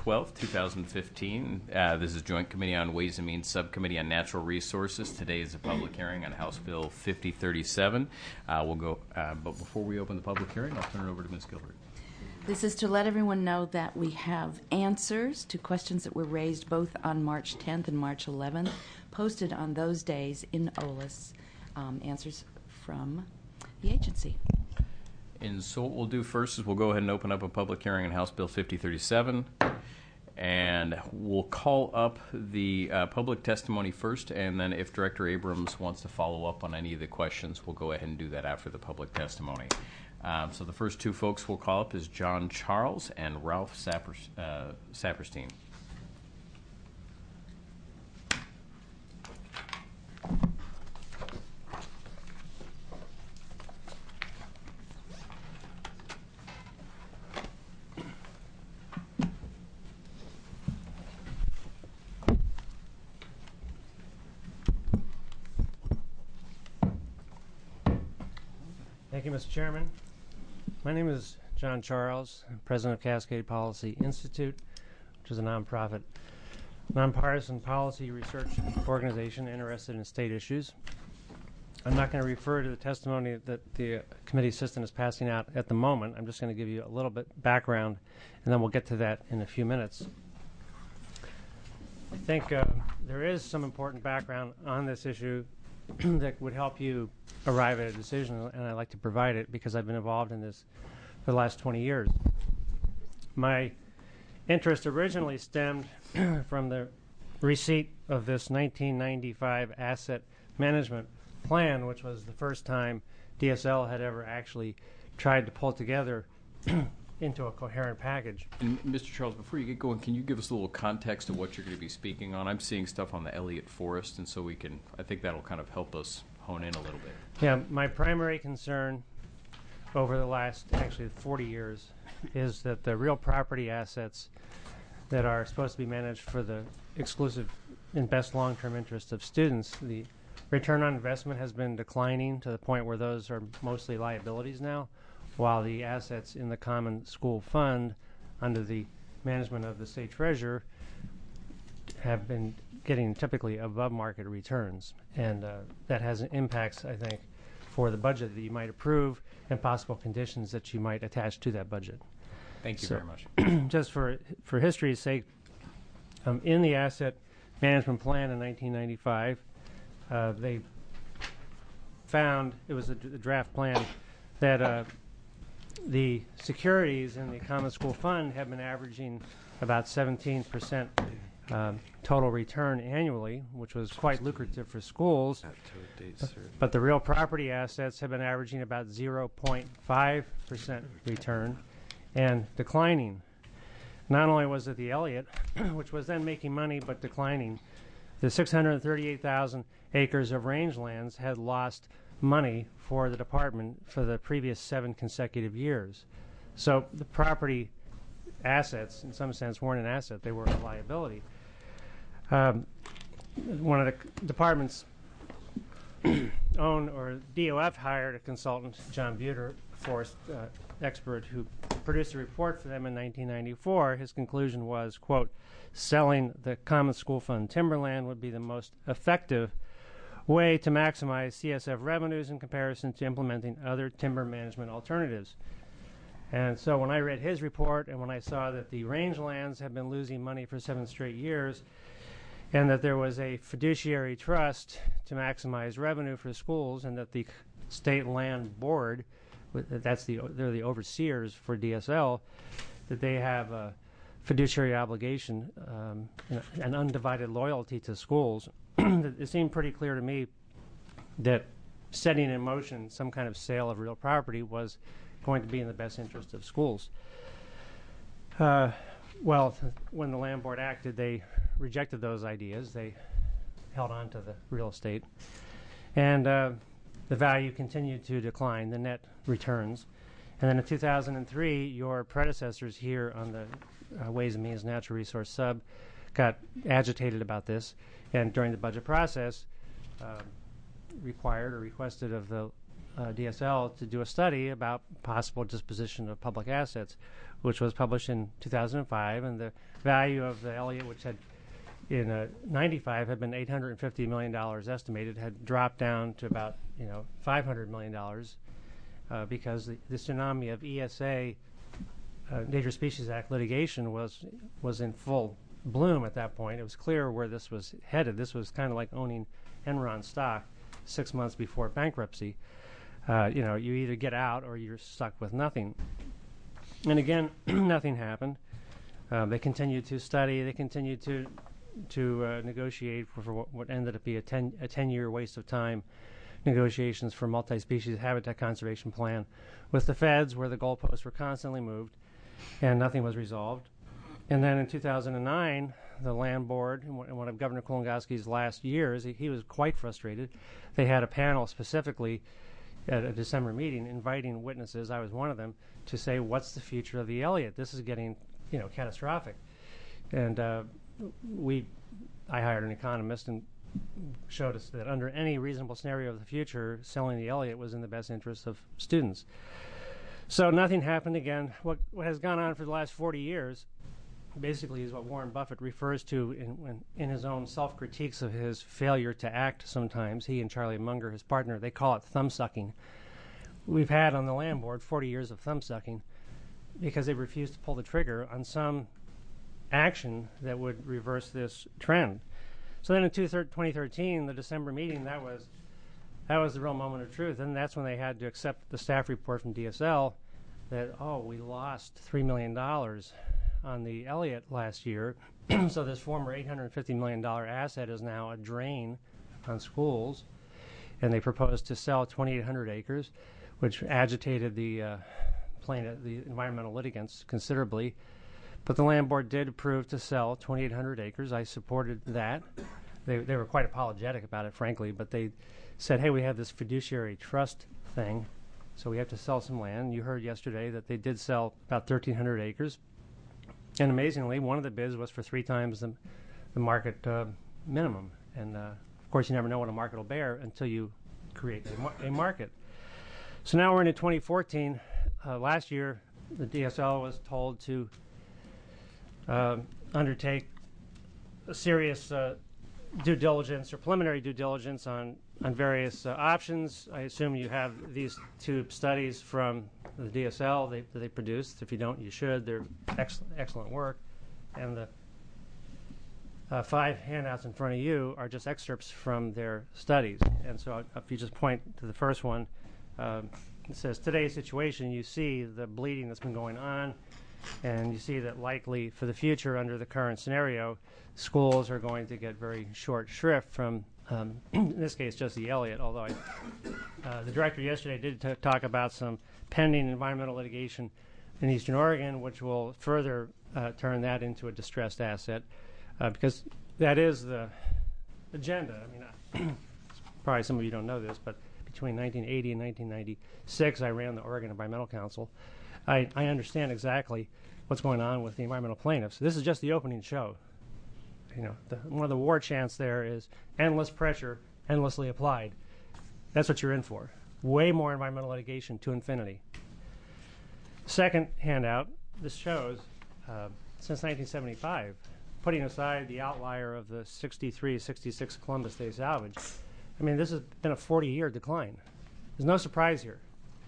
12th, 2015. This is Joint Committee on Ways and Means, Subcommittee on Natural Resources. Today is a public hearing on House Bill 5037. But before we open the public hearing, I'll turn it over to Ms. Gilbert. This is to let everyone know that we have answers to questions that were raised both on March 10th and March 11th, posted on those days in OLIS, answers from the agency. And so what we'll do first is we'll go ahead and open up a public hearing on House Bill 5037, and we'll call up the public testimony first, and then if Director Abrams wants to follow up on any of the questions, we'll go ahead and do that after the public testimony. So the first two folks we'll call up is John Charles and Ralph Saperstein. Thank you, Mr. Chairman. My name is John Charles, President of Cascade Policy Institute, which is a nonprofit, nonpartisan policy research organization interested in state issues. I'm not going to refer to the testimony that the committee assistant is passing out at the moment. I'm just going to give you a little bit background, and then we'll get to that in a few minutes. I think there is some important background on this issue that would help you arrive at a decision, and I'd like to provide it because I've been involved in this for the last 20 years. My interest originally stemmed from the receipt of this 1995 asset management plan, which was the first time DSL had ever actually tried to pull together into a coherent package. And Mr. Charles, before you get going, can you give us a little context of what you're going to be speaking on? I'm seeing stuff on the Elliott Forest, and so I think that'll kind of help us hone in a little bit. Yeah, my primary concern over the last actually 40 years is that the real property assets that are supposed to be managed for the exclusive and best long-term interest of students, the return on investment has been declining to the point where those are mostly liabilities now, while the assets in the Common School Fund under the management of the state treasurer have been getting typically above market returns. And that has impacts, I think, for the budget that you might approve and possible conditions that you might attach to that budget. Thank you very much. Just for history's sake, in the asset management plan in 1995, they found, it was a draft plan, that the securities in the Common School Fund have been averaging about 17% total return annually, which was quite lucrative for schools. But the real property assets have been averaging about 0.5% return and declining. Not only was it the Elliott, which was then making money but declining, the 638,000 acres of rangelands had lost money for the department for the previous 7 consecutive years. So the property assets, in some sense, weren't an asset, they were a liability. One of the department's own, or DOF hired a consultant, John Buter, forest expert, who produced a report for them in 1994. His conclusion was, quote, selling the Common School Fund timberland would be the most effective way to maximize CSF revenues in comparison to implementing other timber management alternatives. And so when I read his report and when I saw that the rangelands have been losing money for 7 straight years and that there was a fiduciary trust to maximize revenue for schools and that the State Land Board, they're the overseers for DSL, that they have a fiduciary obligation, an undivided loyalty to schools, it seemed pretty clear to me that setting in motion some kind of sale of real property was going to be in the best interest of schools. Well, when the Land Board acted, they rejected those ideas. They held on to the real estate. And the value continued to decline, the net returns. And then in 2003, your predecessors here on the Ways and Means Natural Resource Sub got agitated about this, and during the budget process required or requested of the DSL to do a study about possible disposition of public assets, which was published in 2005, and the value of the Elliott, which had in 95 had been $850 million estimated, had dropped down to about $500 million because the tsunami of ESA, Endangered Species Act litigation was in full bloom at that point. It was clear where this was headed. This was kind of like owning Enron stock 6 months before bankruptcy. You either get out or you're stuck with nothing. And again, nothing happened. They continued to study. They continued to negotiate for what ended up being a 10-year waste of time negotiations for multi-species habitat conservation plan with the feds, where the goalposts were constantly moved and nothing was resolved. And then in 2009, the land board, in one of Governor Kulongoski's last years, he was quite frustrated. They had a panel specifically at a December meeting inviting witnesses, I was one of them, to say, what's the future of the Elliott? This is getting catastrophic. And I hired an economist and showed us that under any reasonable scenario of the future, selling the Elliott was in the best interest of students. So nothing happened again. What has gone on for the last 40 years basically is what Warren Buffett refers to in his own self-critiques of his failure to act sometimes. He and Charlie Munger, his partner, they call it thumb-sucking. We've had on the land board 40 years of thumb-sucking because they refused to pull the trigger on some action that would reverse this trend. So then in 2013, the December meeting, that was the real moment of truth. And that's when they had to accept the staff report from DSL that, we lost $3 million on the Elliott last year. So this former $850 million asset is now a drain on schools. And they proposed to sell 2,800 acres, which agitated the environmental litigants considerably. But the land board did approve to sell 2,800 acres. I supported that. They were quite apologetic about it, frankly, but they said, hey, we have this fiduciary trust thing, so we have to sell some land. You heard yesterday that they did sell about 1,300 acres. And amazingly, one of the bids was for 3 times the market minimum. And, of course, you never know what a market will bear until you create a market. So now we're into 2014. Last year, the DSL was told to undertake a serious due diligence or preliminary due diligence on various options. I assume you have these 2 studies from the DSL that they produced. If you don't, you should. They're excellent work. And the 5 handouts in front of you are just excerpts from their studies. And so if you just point to the first one, it says, today's situation, you see the bleeding that's been going on. And you see that likely for the future, under the current scenario, schools are going to get very short shrift from, in this case, just the Elliott, although the director yesterday did talk about some pending environmental litigation in Eastern Oregon, which will further turn that into a distressed asset, because that is the agenda. I mean, probably some of you don't know this, but between 1980 and 1996, I ran the Oregon Environmental Council. I understand exactly what's going on with the environmental plaintiffs. This is just the opening show. One of the war chants there is endless pressure, endlessly applied. That's what you're in for. Way more environmental litigation to infinity. Second handout, this shows since 1975, putting aside the outlier of the 63, 66 Columbus Day salvage, I mean, this has been a 40-year decline. There's no surprise here.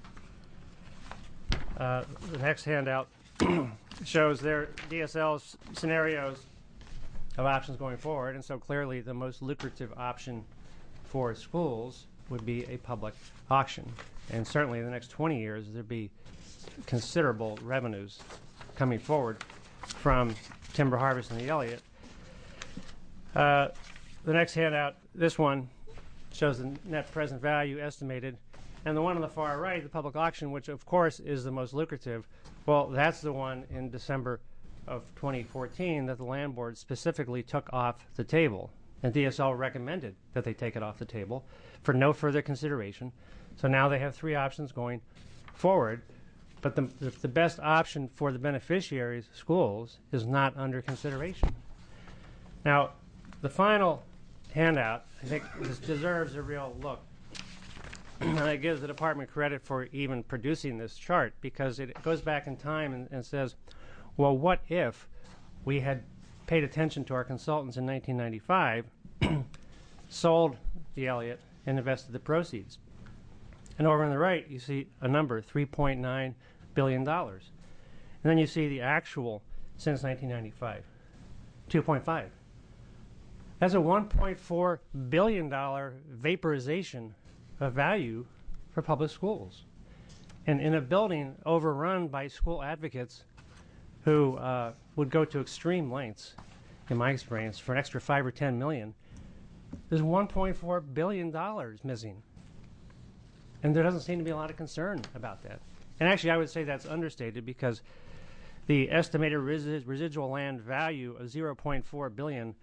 The next handout shows their DSL's scenarios of options going forward, and so clearly the most lucrative option for schools would be a public auction. And certainly in the next 20 years, there'd be considerable revenues coming forward from timber harvest in the Elliott. The next handout, this one, shows the net present value estimated. And the one on the far right, the public auction, which of course is the most lucrative, well, that's the one in December of 2014 that the land board specifically took off the table. And DSL recommended that they take it off the table for no further consideration. So now they have 3 options going forward. But the best option for the beneficiaries, schools, is not under consideration. Now, the final handout, I think, this deserves a real look. and I give the department credit for even producing this chart, because it goes back in time and says, well, what if we had paid attention to our consultants in 1995, sold the Elliott, and invested the proceeds? And over on the right, you see a number, $3.9 billion. And then you see the actual since 1995, 2.5. That's a $1.4 billion vaporization of value for public schools. And in a building overrun by school advocates who would go to extreme lengths, in my experience, for an extra $5 or $10 million, there's $1.4 billion missing. And there doesn't seem to be a lot of concern about that. And actually, I would say that's understated, because the estimated residual land value of $0.4 billion,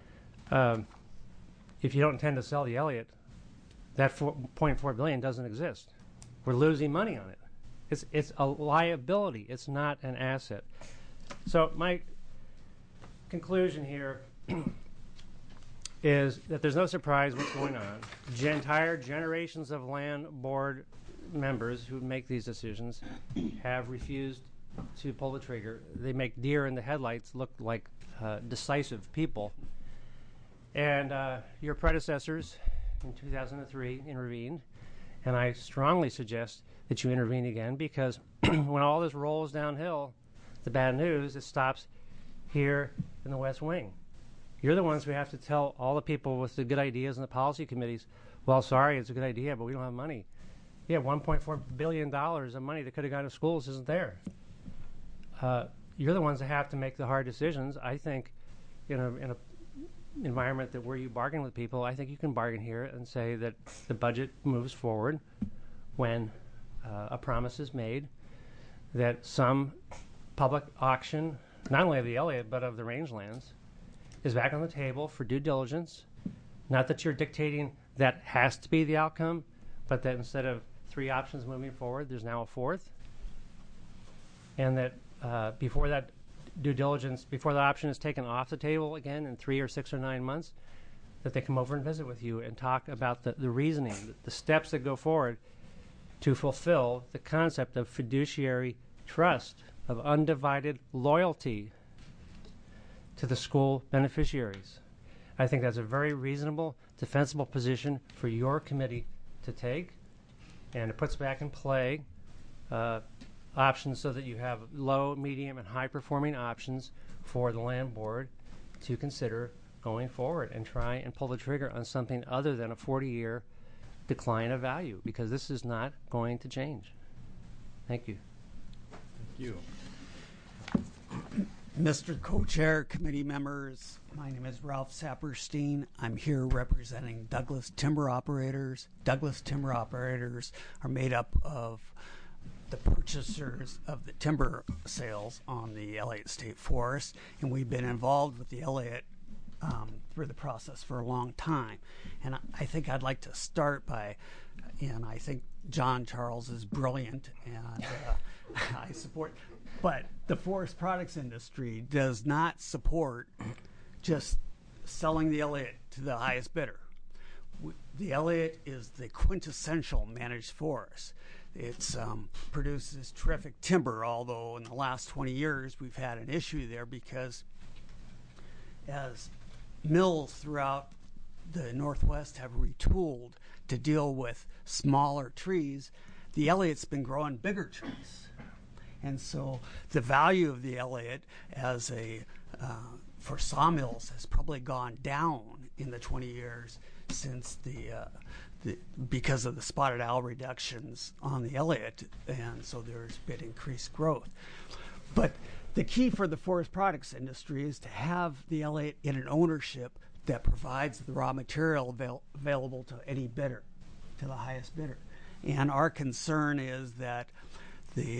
if you don't intend to sell the Elliott, that $4.4 billion doesn't exist. We're losing money on it. It's a liability. It's not an asset. So my conclusion here is that there's no surprise what's going on. Entire generations of land board members who make these decisions have refused to pull the trigger. They make deer in the headlights look like decisive people. And your predecessors in 2003 intervened, and I strongly suggest that you intervene again, because when all this rolls downhill, the bad news, it stops here in the West Wing. You're the ones who have to tell all the people with the good ideas in the policy committees, well, sorry, it's a good idea, but we don't have money. Yeah, $1.4 billion of money that could have gone to schools isn't there. You're the ones that have to make the hard decisions. I think in a environment that where you bargain with people, I think you can bargain here and say that the budget moves forward when a promise is made that some public auction, not only of the Elliott, but of the rangelands, is back on the table for due diligence. Not that you're dictating that has to be the outcome, but that instead of 3 options moving forward, there's now a 4th. And that before that due diligence, before the option is taken off the table again in 3 or 6 or 9 months, that they come over and visit with you and talk about the reasoning, the steps that go forward to fulfill the concept of fiduciary trust, of undivided loyalty to the school beneficiaries. I think that's a very reasonable, defensible position for your committee to take, and it puts back in play options so that you have low, medium, and high-performing options for the land board to consider going forward and try and pull the trigger on something other than a 40-year decline of value, because this is not going to change. Thank you. Thank you. Mr. Co-Chair, committee members, my name is Ralph Saperstein. I'm here representing Douglas Timber Operators. Douglas Timber Operators are made up of the purchasers of the timber sales on the Elliott State Forest, and we've been involved with the Elliott through the process for a long time. And I think I'd like to start by, and I think John Charles is brilliant, and I support, but the forest products industry does not support just selling the Elliott to the highest bidder. The Elliott is the quintessential managed forest. It produces terrific timber, although in the last 20 years we've had an issue there, because as mills throughout the Northwest have retooled to deal with smaller trees, the Elliott's been growing bigger trees. And so the value of the Elliott as for sawmills has probably gone down in the 20 years since because of the spotted owl reductions on the Elliott, and so there's been increased growth. But the key for the forest products industry is to have the Elliott in an ownership that provides the raw material available to any bidder, to the highest bidder. And our concern is that the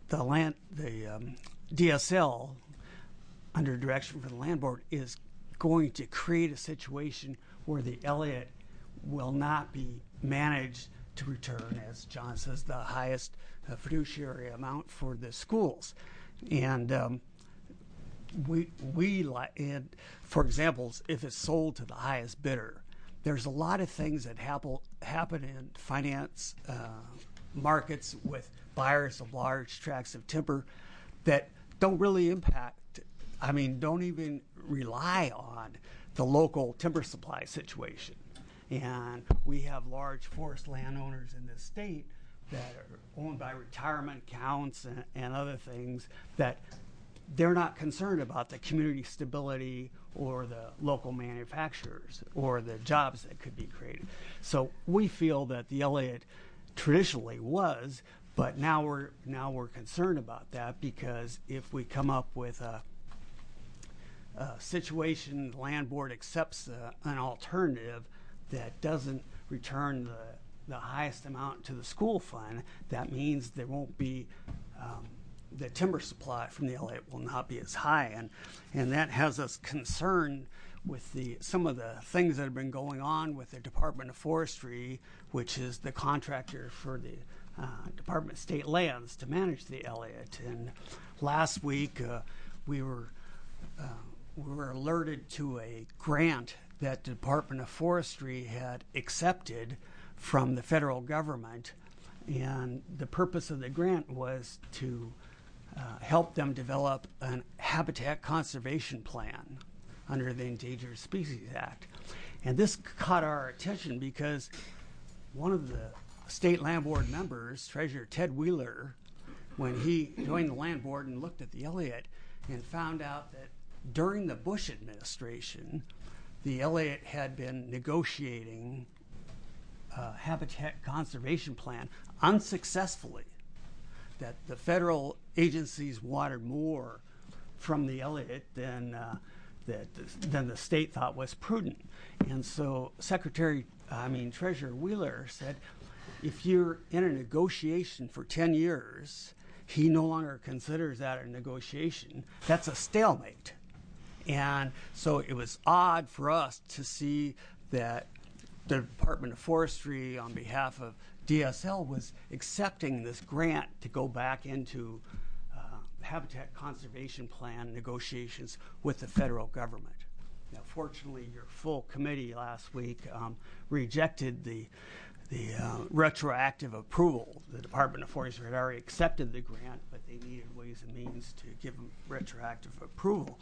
DSL, under direction from the land board, is going to create a situation where the Elliott will not be managed to return, as John says, the highest fiduciary amount for the schools. And for example, if it's sold to the highest bidder, there's a lot of things that happen in finance markets with buyers of large tracts of timber that don't really don't even rely on the local timber supply situation. And we have large forest landowners in this state that are owned by retirement accounts and other things that they're not concerned about the community stability or the local manufacturers or the jobs that could be created. So we feel that the Elliott traditionally was, but now we're concerned about that, because if we come up with a situation, the land board accepts an alternative that doesn't return the highest amount to the school fund, that means there won't be the timber supply from the Elliott will not be as high, and that has us concerned with some of the things that have been going on with the Department of Forestry, which is the contractor for the Department of State Lands to manage the Elliott. And last week we were alerted to a grant that the Department of Forestry had accepted from the federal government, and the purpose of the grant was to help them develop a habitat conservation plan under the Endangered Species Act. And this caught our attention because one of the state land board members, Treasurer Ted Wheeler, when he joined the land board and looked at the Elliott and found out that during the Bush administration, the Elliott had been negotiating a habitat conservation plan unsuccessfully, that the federal agencies wanted more from the Elliott than the state thought was prudent. And so Treasurer Wheeler said, if you're in a negotiation for 10 years, he no longer considers that a negotiation. That's a stalemate. And so it was odd for us to see that the Department of Forestry, on behalf of DSL, was accepting this grant to go back into habitat conservation plan negotiations with the federal government. Now, fortunately, your full committee last week rejected the retroactive approval. The Department of Forestry had already accepted the grant, but they needed ways and means to give them retroactive approval.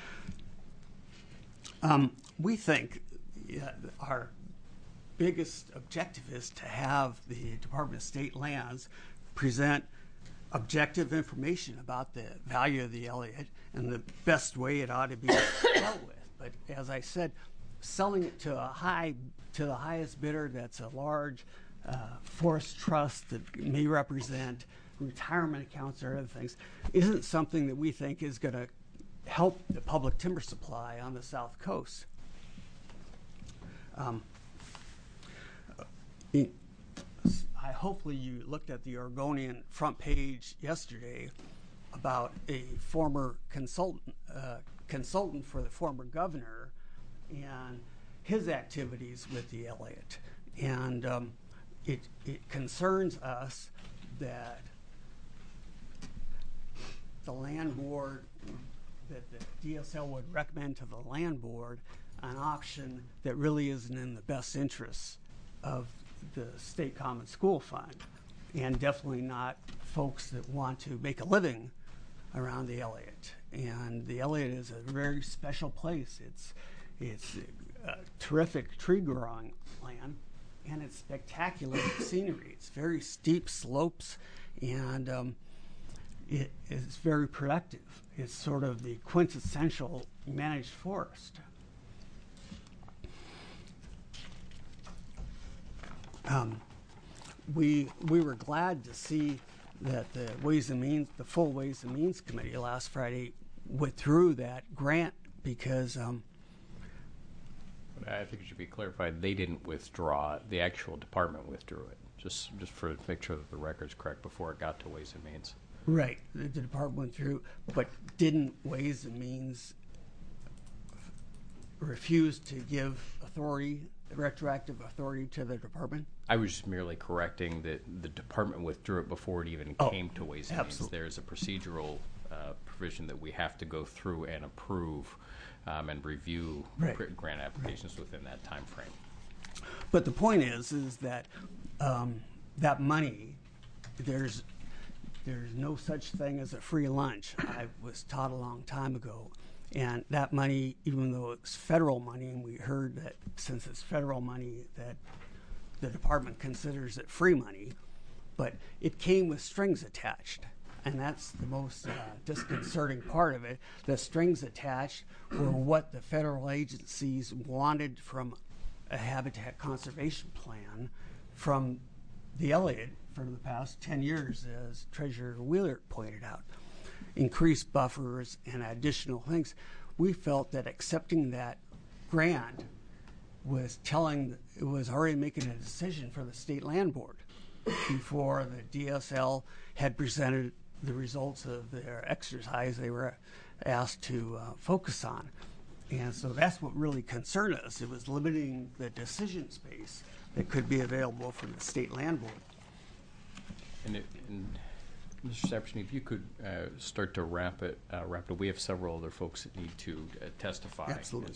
We think our biggest objective is to have the Department of State Lands present objective information about the value of the Elliott and the best way it ought to be dealt with. But as I said, selling it to the highest bidder, that's a large forest trust that may represent retirement accounts or other things, isn't something that we think is going to help the public timber supply on the South Coast. Hopefully you looked at the Oregonian front page yesterday about a former consultant for the former governor and his activities with the Elliott. And it concerns us that the land board, that the DSL would recommend to the land board an option that really isn't in the best interests of the State Common School Fund, and definitely not folks that want to make a living around the Elliott. And the Elliott is a very special place. It's a terrific tree growing land, and it's spectacular scenery. It's very steep slopes, and it is very productive. It's sort of the quintessential managed forest. We were glad to see that the full Ways and Means Committee last Friday withdrew that grant because I think it should be clarified. They didn't withdraw. The actual department withdrew it. Just for make sure that the record's correct before it got to Ways and Means. Right. The department went through, but didn't Ways and Means refuse to give retroactive authority to the department? I was just merely correcting that the department withdrew it before it even came to Ways and Means. There's a procedural provision that we have to go through and approve and review grant applications within that time frame. But the point is that that money, there's no such thing as a free lunch. I was taught a long time ago. And that money, even though it's federal money, and we heard that since it's federal money that the department considers it free money, but it came with strings attached. And that's the most disconcerting part of it. The strings attached were what the federal agencies wanted from a habitat conservation plan from the Elliott for the past 10 years, as Treasurer Wheeler pointed out. Increased buffers and additional things. We felt that accepting that grant was already making a decision for the state land board before the DSL had presented the results of their exercise they were asked to focus on. And so that's what really concerned us. It was limiting the decision space that could be available from the state land board. And Mr. Saperstein, if you could start to wrap it. We have several other folks that need to testify. Absolutely.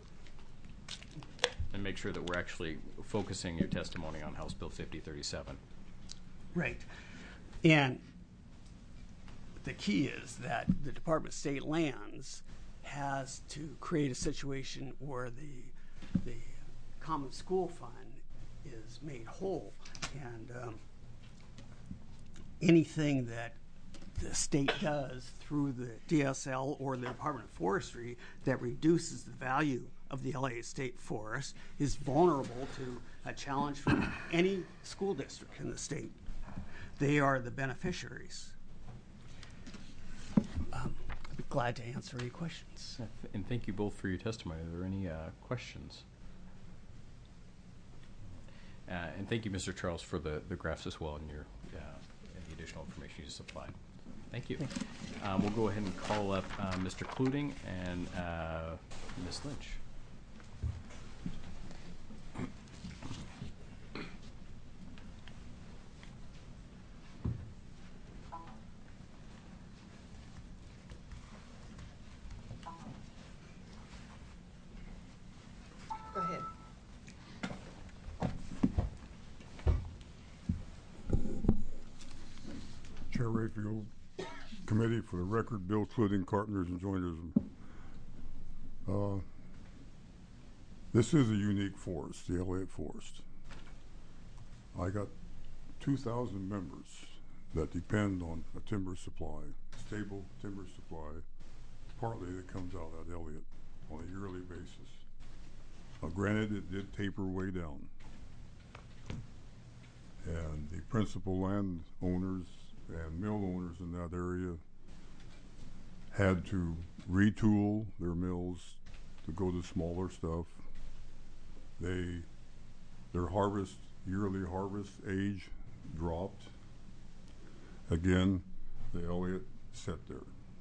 And make sure that we're actually focusing your testimony on House Bill 5037. Right. And the key is that the Department of State Lands has to create a situation where the Common School Fund is made whole. And anything that the state does through the DSL or the Department of Forestry that reduces the value of the LA State Forest is vulnerable to a challenge from any school district in the state. They are the beneficiaries. I'd be glad to answer any questions. And thank you both for your testimony. Are there any questions? And thank you, Mr. Charles, for the graphs as well and your and the additional information you just supplied. Thank you. We'll go ahead and call up Mr. Cluting and Ms. Lynch. Go ahead. Chair Rayfield, Committee for the Record, Bill Cluting, Carpenters and Joiners. This is a unique forest, the Elliott Forest. I got 2,000 members that depend on a timber supply, stable timber supply, partly that comes out at Elliott on a yearly basis. Granted, it did taper way down. And the principal landowners and mill owners in that area had to retool their mills to go to smaller stuff. Their yearly harvest age dropped. Again, the Elliott sat there.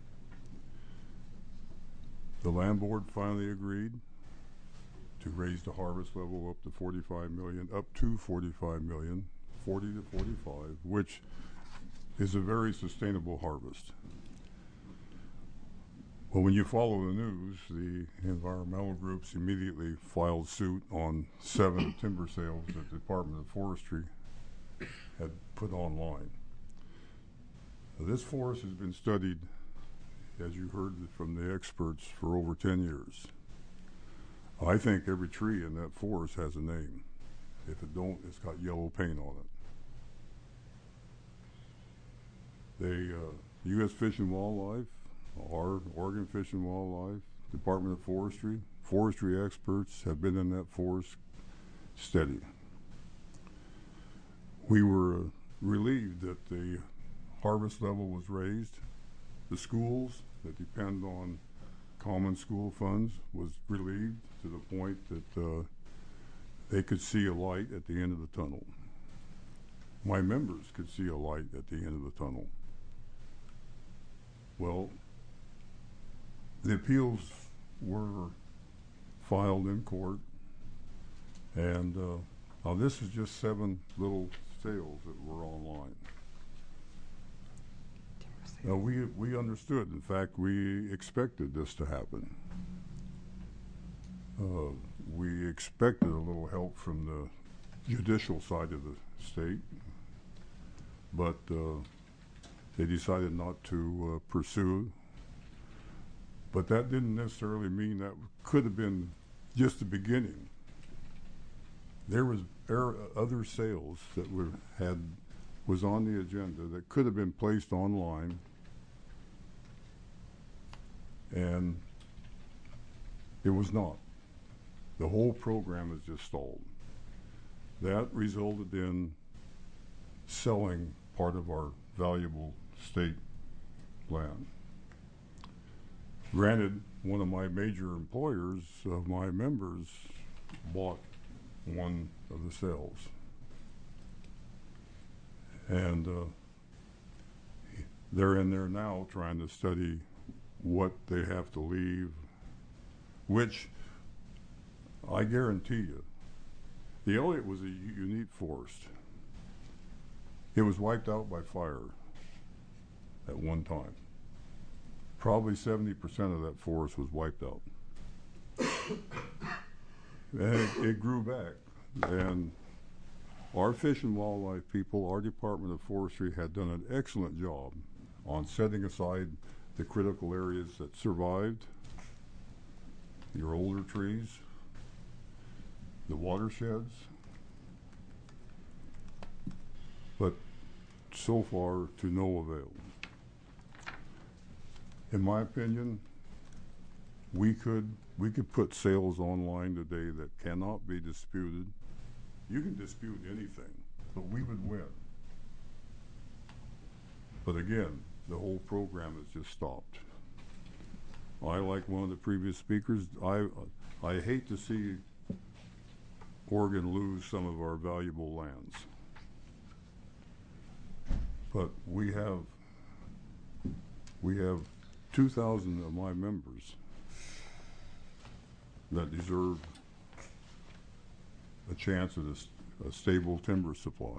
The land board finally agreed to raise the harvest level up to 45 million, up to 45 million, 40 to 45, which is a very sustainable harvest. Well, when you follow the news, the environmental groups immediately filed suit on 7 timber sales that the Department of Forestry had put online. This forest has been studied, as you heard from the experts, for over 10 years. I think every tree in that forest has a name. If it don't, it's got yellow paint on it. The U.S. Fish and Wildlife, our Oregon Fish and Wildlife, Department of Forestry, forestry experts have been in that forest steady. We were relieved that the harvest level was raised. The schools that depend on common school funds was relieved to the point that they could see a light at the end of the tunnel. My members could see a light at the end of the tunnel. Well, the appeals were filed in court, and now this is just 7 little sales that were online. Now we understood. In fact, we expected this to happen. We expected a little help from the judicial side of the state, but they decided not to pursue. But that didn't necessarily mean that could have been just the beginning. There was other sales that was on the agenda that could have been placed online, and it was not. The whole program is just stalled. That resulted in selling part of our valuable state land. Granted, one of my major employers of my members bought one of the sales. And they're in there now trying to study what they have to leave, which I guarantee you, the Elliott was a unique forest. It was wiped out by fire at one time. Probably 70% of that forest was wiped out. And it grew back. And our Fish and Wildlife people, our Department of Forestry, had done an excellent job on setting aside the critical areas that survived, your older trees, the watersheds. But so far, to no avail. In my opinion, we could put sales online today that cannot be disputed. You can dispute anything, but we would win. But again, the whole program has just stopped. I, like one of the previous speakers, I hate to see Oregon lose some of our valuable lands. But we have 2,000 of my members that deserve a chance at a stable timber supply.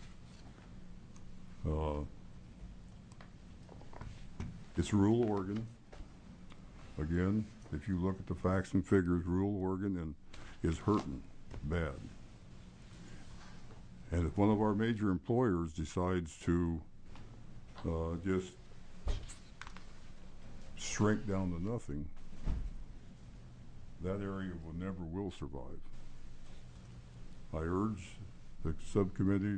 It's rural Oregon. Again, if you look at the facts and figures, rural Oregon is hurting bad. And if one of our major employers decides to just shrink down to nothing, that area will survive. I urge the subcommittee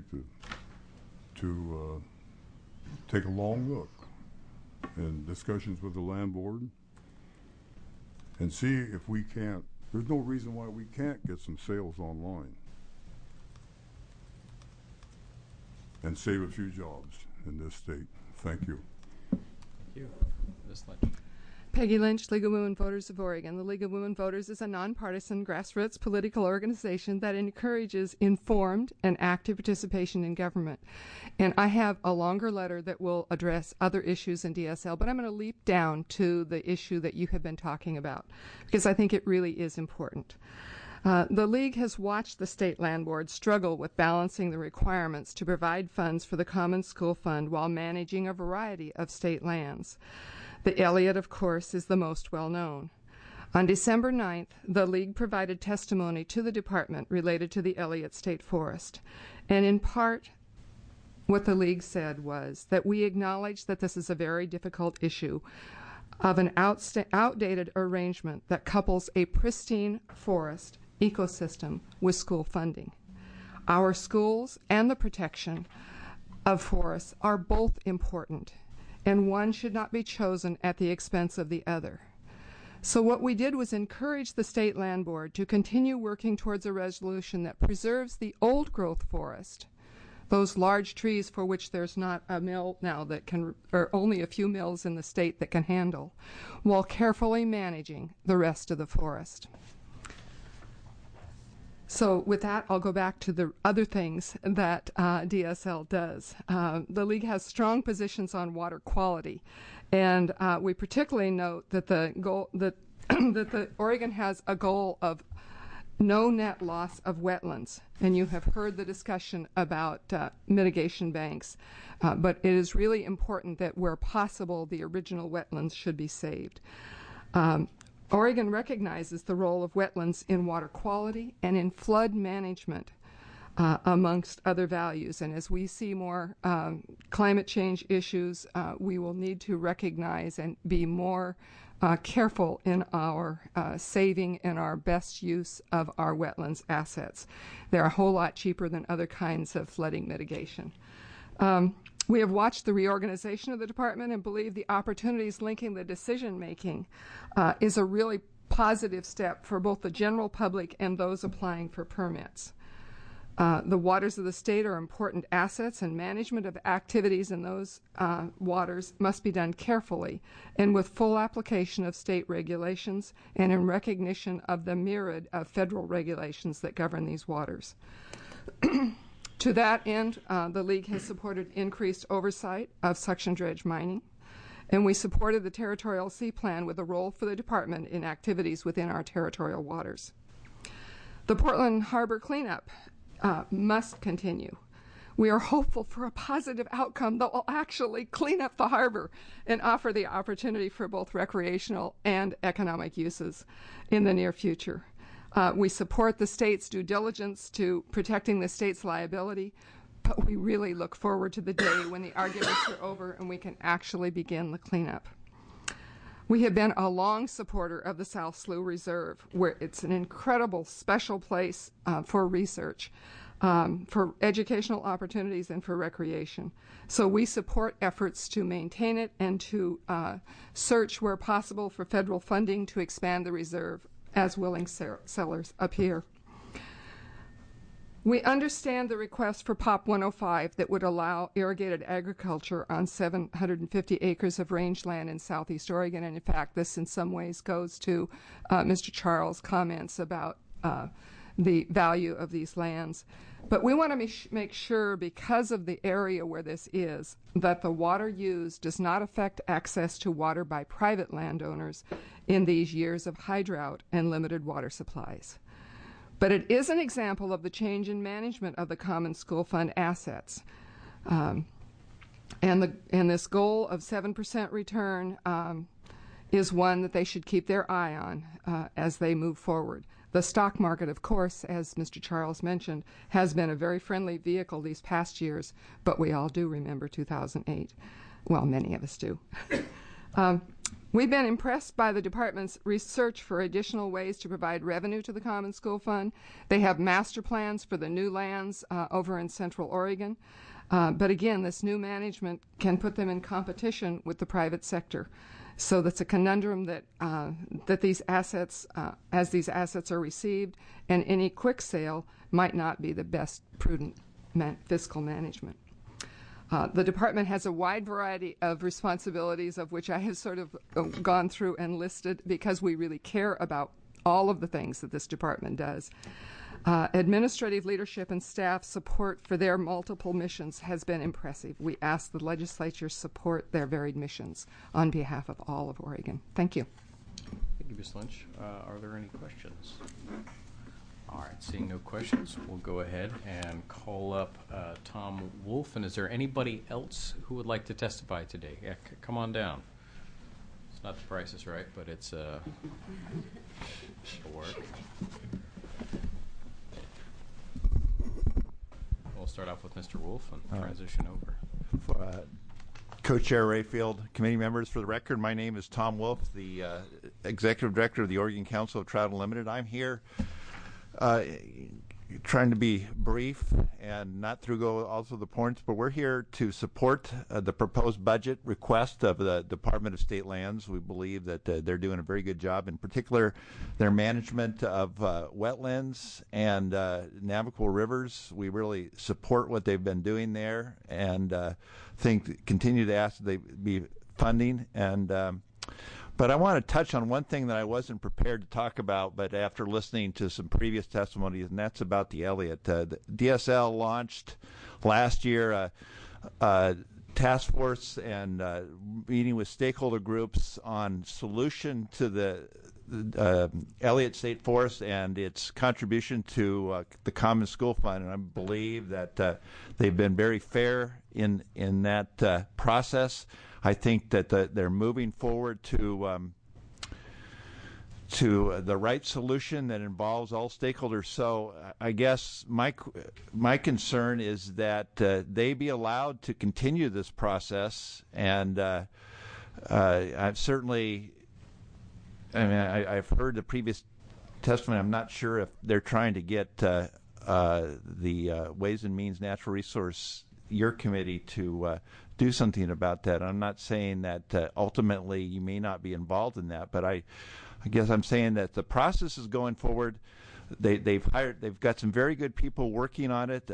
to take a long look in discussions with the land board and see if we can't. There's no reason why we can't get some sales online and save a few jobs in this state. Thank you. Thank you. Ms. Lynch. Peggy Lynch, League of Women Voters of Oregon. The League of Women Voters is a nonpartisan grassroots political organization that encourages informed and active participation in government. And I have a longer letter that will address other issues in DSL, but I'm going to leap down to the issue that you have been talking about because I think it really is important. The League has watched the State Land Board struggle with balancing the requirements to provide funds for the Common School Fund while managing a variety of state lands. The Elliott, of course, is the most well-known. On December 9th, the League provided testimony to the department related to the Elliott State Forest. And in part, what the League said was that we acknowledge that this is a very difficult issue of an outdated arrangement that couples a pristine forest ecosystem with school funding. Our schools and the protection of forests are both important, and one should not be chosen at the expense of the other. So what we did was encourage the State Land Board to continue working towards a resolution that preserves the old growth forest, those large trees for which there's not a mill now that can, or only a few mills in the state that can handle, while carefully managing the rest of the forest. So with that, I'll go back to the other things that DSL does. The League has strong positions on water quality, and we particularly note that the goal that that Oregon has a goal of no net loss of wetlands, and you have heard the discussion about mitigation banks, but it is really important that where possible the original wetlands should be saved. Oregon recognizes the role of wetlands in water quality and in flood management, amongst other values. And as we see more climate change issues, we will need to recognize and be more careful in our saving and our best use of our wetlands assets. They're a whole lot cheaper than other kinds of flooding mitigation. We have watched the reorganization of the department and believe the opportunities linking the decision-making is a really positive step for both the general public and those applying for permits. The waters of the state are important assets, and management of activities in those waters must be done carefully and with full application of state regulations and in recognition of the myriad of federal regulations that govern these waters. To that end, the League has supported increased oversight of suction dredge mining, and we supported the Territorial Sea Plan with a role for the department in activities within our territorial waters. The Portland Harbor cleanup must continue. We are hopeful for a positive outcome that will actually clean up the harbor and offer the opportunity for both recreational and economic uses in the near future. We support the state's due diligence to protecting the state's liability, but we really look forward to the day when the arguments are over and we can actually begin the cleanup. We have been a long supporter of the South Slough Reserve, where it's an incredible special place for research, for educational opportunities, and for recreation. So we support efforts to maintain it and to search where possible for federal funding to expand the reserve as willing sellers appear. We understand the request for POP 105 that would allow irrigated agriculture on 750 acres of rangeland in southeast Oregon, and in fact this in some ways goes to Mr. Charles' comments about the value of these lands. But we want to make sure, because of the area where this is, that the water used does not affect access to water by private landowners in these years of high drought and limited water supplies. But it is an example of the change in management of the Common School Fund assets. And this goal of 7% return is one that they should keep their eye on as they move forward. The stock market, of course, as Mr. Charles mentioned, has been a very friendly vehicle these past years, but we all do remember 2008. Well, many of us do. We've been impressed by the department's research for additional ways to provide revenue to the Common School Fund. They have master plans for the new lands over in Central Oregon. But again, this new management can put them in competition with the private sector. So that's a conundrum that that these assets, as these assets are received, and any quick sale might not be the best prudent fiscal management. The department has a wide variety of responsibilities, of which I have sort of gone through and listed because we really care about all of the things that this department does. Administrative leadership and staff support for their multiple missions has been impressive. We ask the legislature support their varied missions on behalf of all of Oregon. Thank you. Thank you, Ms. Lynch. Are there any questions? All right, seeing no questions, we'll go ahead and call up Tom Wolf. And is there anybody else who would like to testify today? Yeah, come on down. It's not The Price is Right, but it's a work. We'll start off with Mr. Wolf and transition over. Co-Chair Rayfield, committee members, for the record, my name is Tom Wolf, the Executive Director of the Oregon Council of Trout Unlimited. I'm here trying to be brief and not go also the points, but we're here to support the proposed budget request of the Department of State Lands. We believe that they're doing a very good job, in particular their management of wetlands and navigable rivers. We really support what they've been doing there and continue to ask that they be funding. But I want to touch on one thing that I wasn't prepared to talk about, but after listening to some previous testimonies, and that's about the Elliott. The DSL launched last year a task force and meeting with stakeholder groups on solution to the Elliott State Forest and its contribution to the Common School Fund. And I believe that they've been very fair in that process. I think that they're moving forward to the right solution that involves all stakeholders. So I guess my concern is that they be allowed to continue this process, and I've certainly, I've heard the previous testimony. I'm not sure if they're trying to get the Ways and Means Natural Resource, your committee, to do something about that. I'm not saying that ultimately you may not be involved in that, but I guess I'm saying that the process is going forward. They've got some very good people working on it.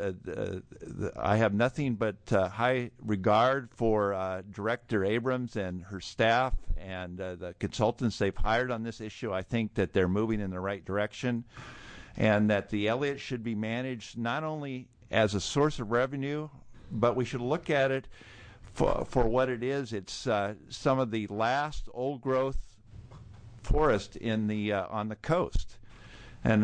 I have nothing but high regard for Director Abrams and her staff and the consultants they've hired on this issue. I think that they're moving in the right direction, and that the Elliott should be managed not only as a source of revenue, but we should look at it for what it is. It's some of the last old growth forest in the on the coast. And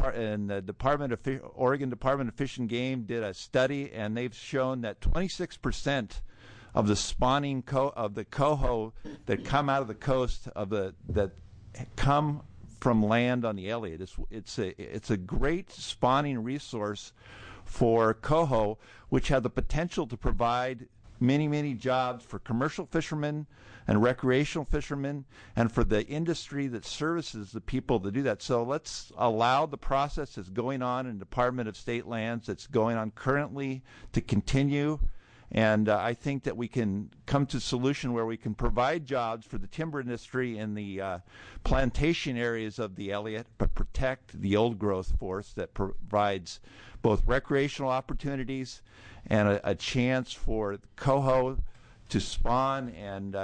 the Oregon Department of Fish and Game did a study, and they've shown that 26% of the spawning of the coho that come out of the coast that come from land on the Elliott. It's a great spawning resource for coho, which have the potential to provide many jobs for commercial fishermen and recreational fishermen, and for the industry that services the people to do that. So let's allow the process that's going on in the Department of State Lands, that's going on currently, to continue. And I think that we can come to a solution where we can provide jobs for the timber industry in the plantation areas of the Elliott, but protect the old growth forest that provides both recreational opportunities and a chance for coho to spawn and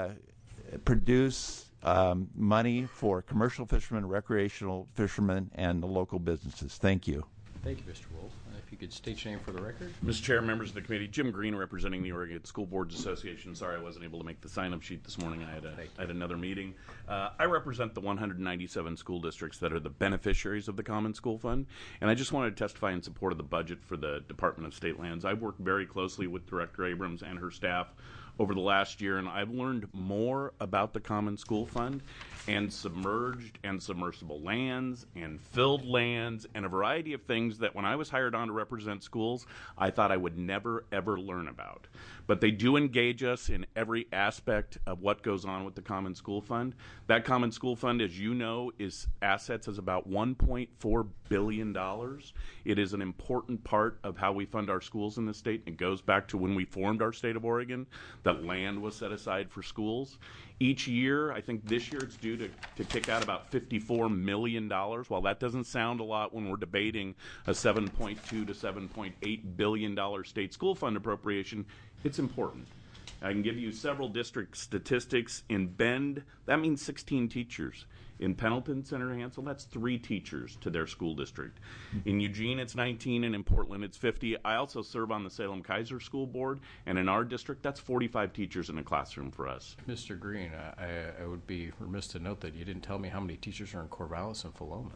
produce money for commercial fishermen, recreational fishermen, and the local businesses. Thank you. Thank you, Mr. Wolf. If you could state your name for the record. Mr. Chair, members of the committee, Jim Green representing the Oregon School Boards Association. Sorry I wasn't able to make the sign-up sheet this morning. I had another meeting. I represent the 197 school districts that are the beneficiaries of the Common School Fund, and I just wanted to testify in support of the budget for the Department of State Lands. I've worked very closely with Director Abrams and her staff over the last year, and I've learned more about the Common School Fund and submerged and submersible lands and filled lands and a variety of things that when I was hired on to represent schools, I thought I would never, ever learn about. But they do engage us in every aspect of what goes on with the Common School Fund. That Common School Fund, as you know, is assets is about $1.4 billion. It is an important part of how we fund our schools in the state. It goes back to when we formed our state of Oregon, that land was set aside for schools. Each year, I think this year it's due to kick out about $54 million. While that doesn't sound a lot when we're debating a $7.2 to $7.8 billion state school fund appropriation, it's important. I can give you several district statistics. In Bend, that means 16 teachers. In Pendleton, Senator Hansel, that's 3 teachers to their school district. In Eugene, it's 19, and in Portland, it's 50. I also serve on the Salem-Keizer School Board, and in our district, that's 45 teachers in a classroom for us. Mr. Green, I would be remiss to note that you didn't tell me how many teachers are in Corvallis and Philomath.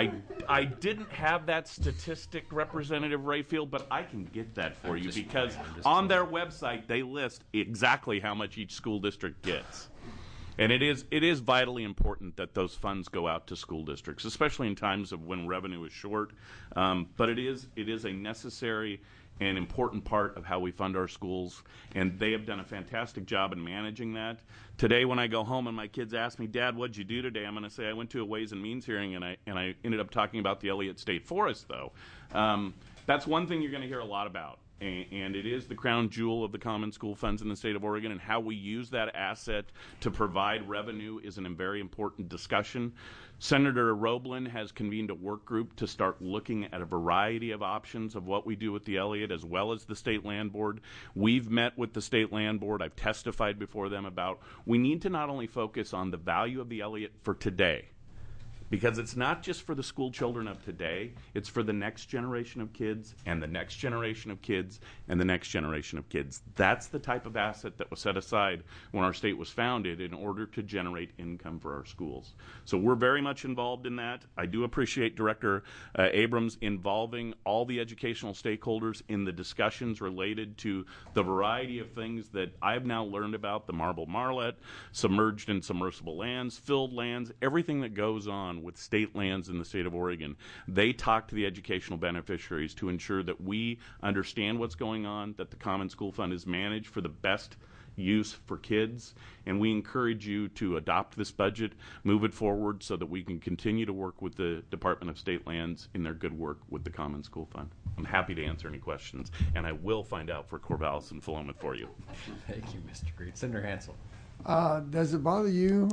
I didn't have that statistic, Representative Rayfield, but I can get that for you because on their website, they list exactly how much each school district gets. And it is vitally important that those funds go out to school districts, especially in times of when revenue is short. But it is a necessary and important part of how we fund our schools, and they have done a fantastic job in managing that. Today, when I go home and my kids ask me, "Dad, what'd you do today?" I'm going to say I went to a Ways and Means hearing, and I ended up talking about the Elliott State Forest, though. That's one thing you're going to hear a lot about. And it is the crown jewel of the Common School Funds in the state of Oregon, and how we use that asset to provide revenue is a very important discussion. Senator Roblin has convened a work group to start looking at a variety of options of what we do with the Elliott, as well as the State Land Board. We've met with the State Land Board. I've testified before them about we need to not only focus on the value of the Elliott for today, because it's not just for the school children of today, it's for the next generation of kids and the next generation of kids and the next generation of kids. That's the type of asset that was set aside when our state was founded in order to generate income for our schools. So we're very much involved in that. I do appreciate Director Abrams involving all the educational stakeholders in the discussions related to the variety of things that I've now learned about, the marble marlet, submerged and submersible lands, filled lands, everything that goes on on with state lands in the state of Oregon. They talk to the educational beneficiaries to ensure that we understand what's going on, that the Common School Fund is managed for the best use for kids, and we encourage you to adopt this budget, move it forward so that we can continue to work with the Department of State Lands in their good work with the Common School Fund. I'm happy to answer any questions, and I will find out for Corvallis and Philomath for you. Thank you, Mr. Green. Senator Hansel. Does it bother you,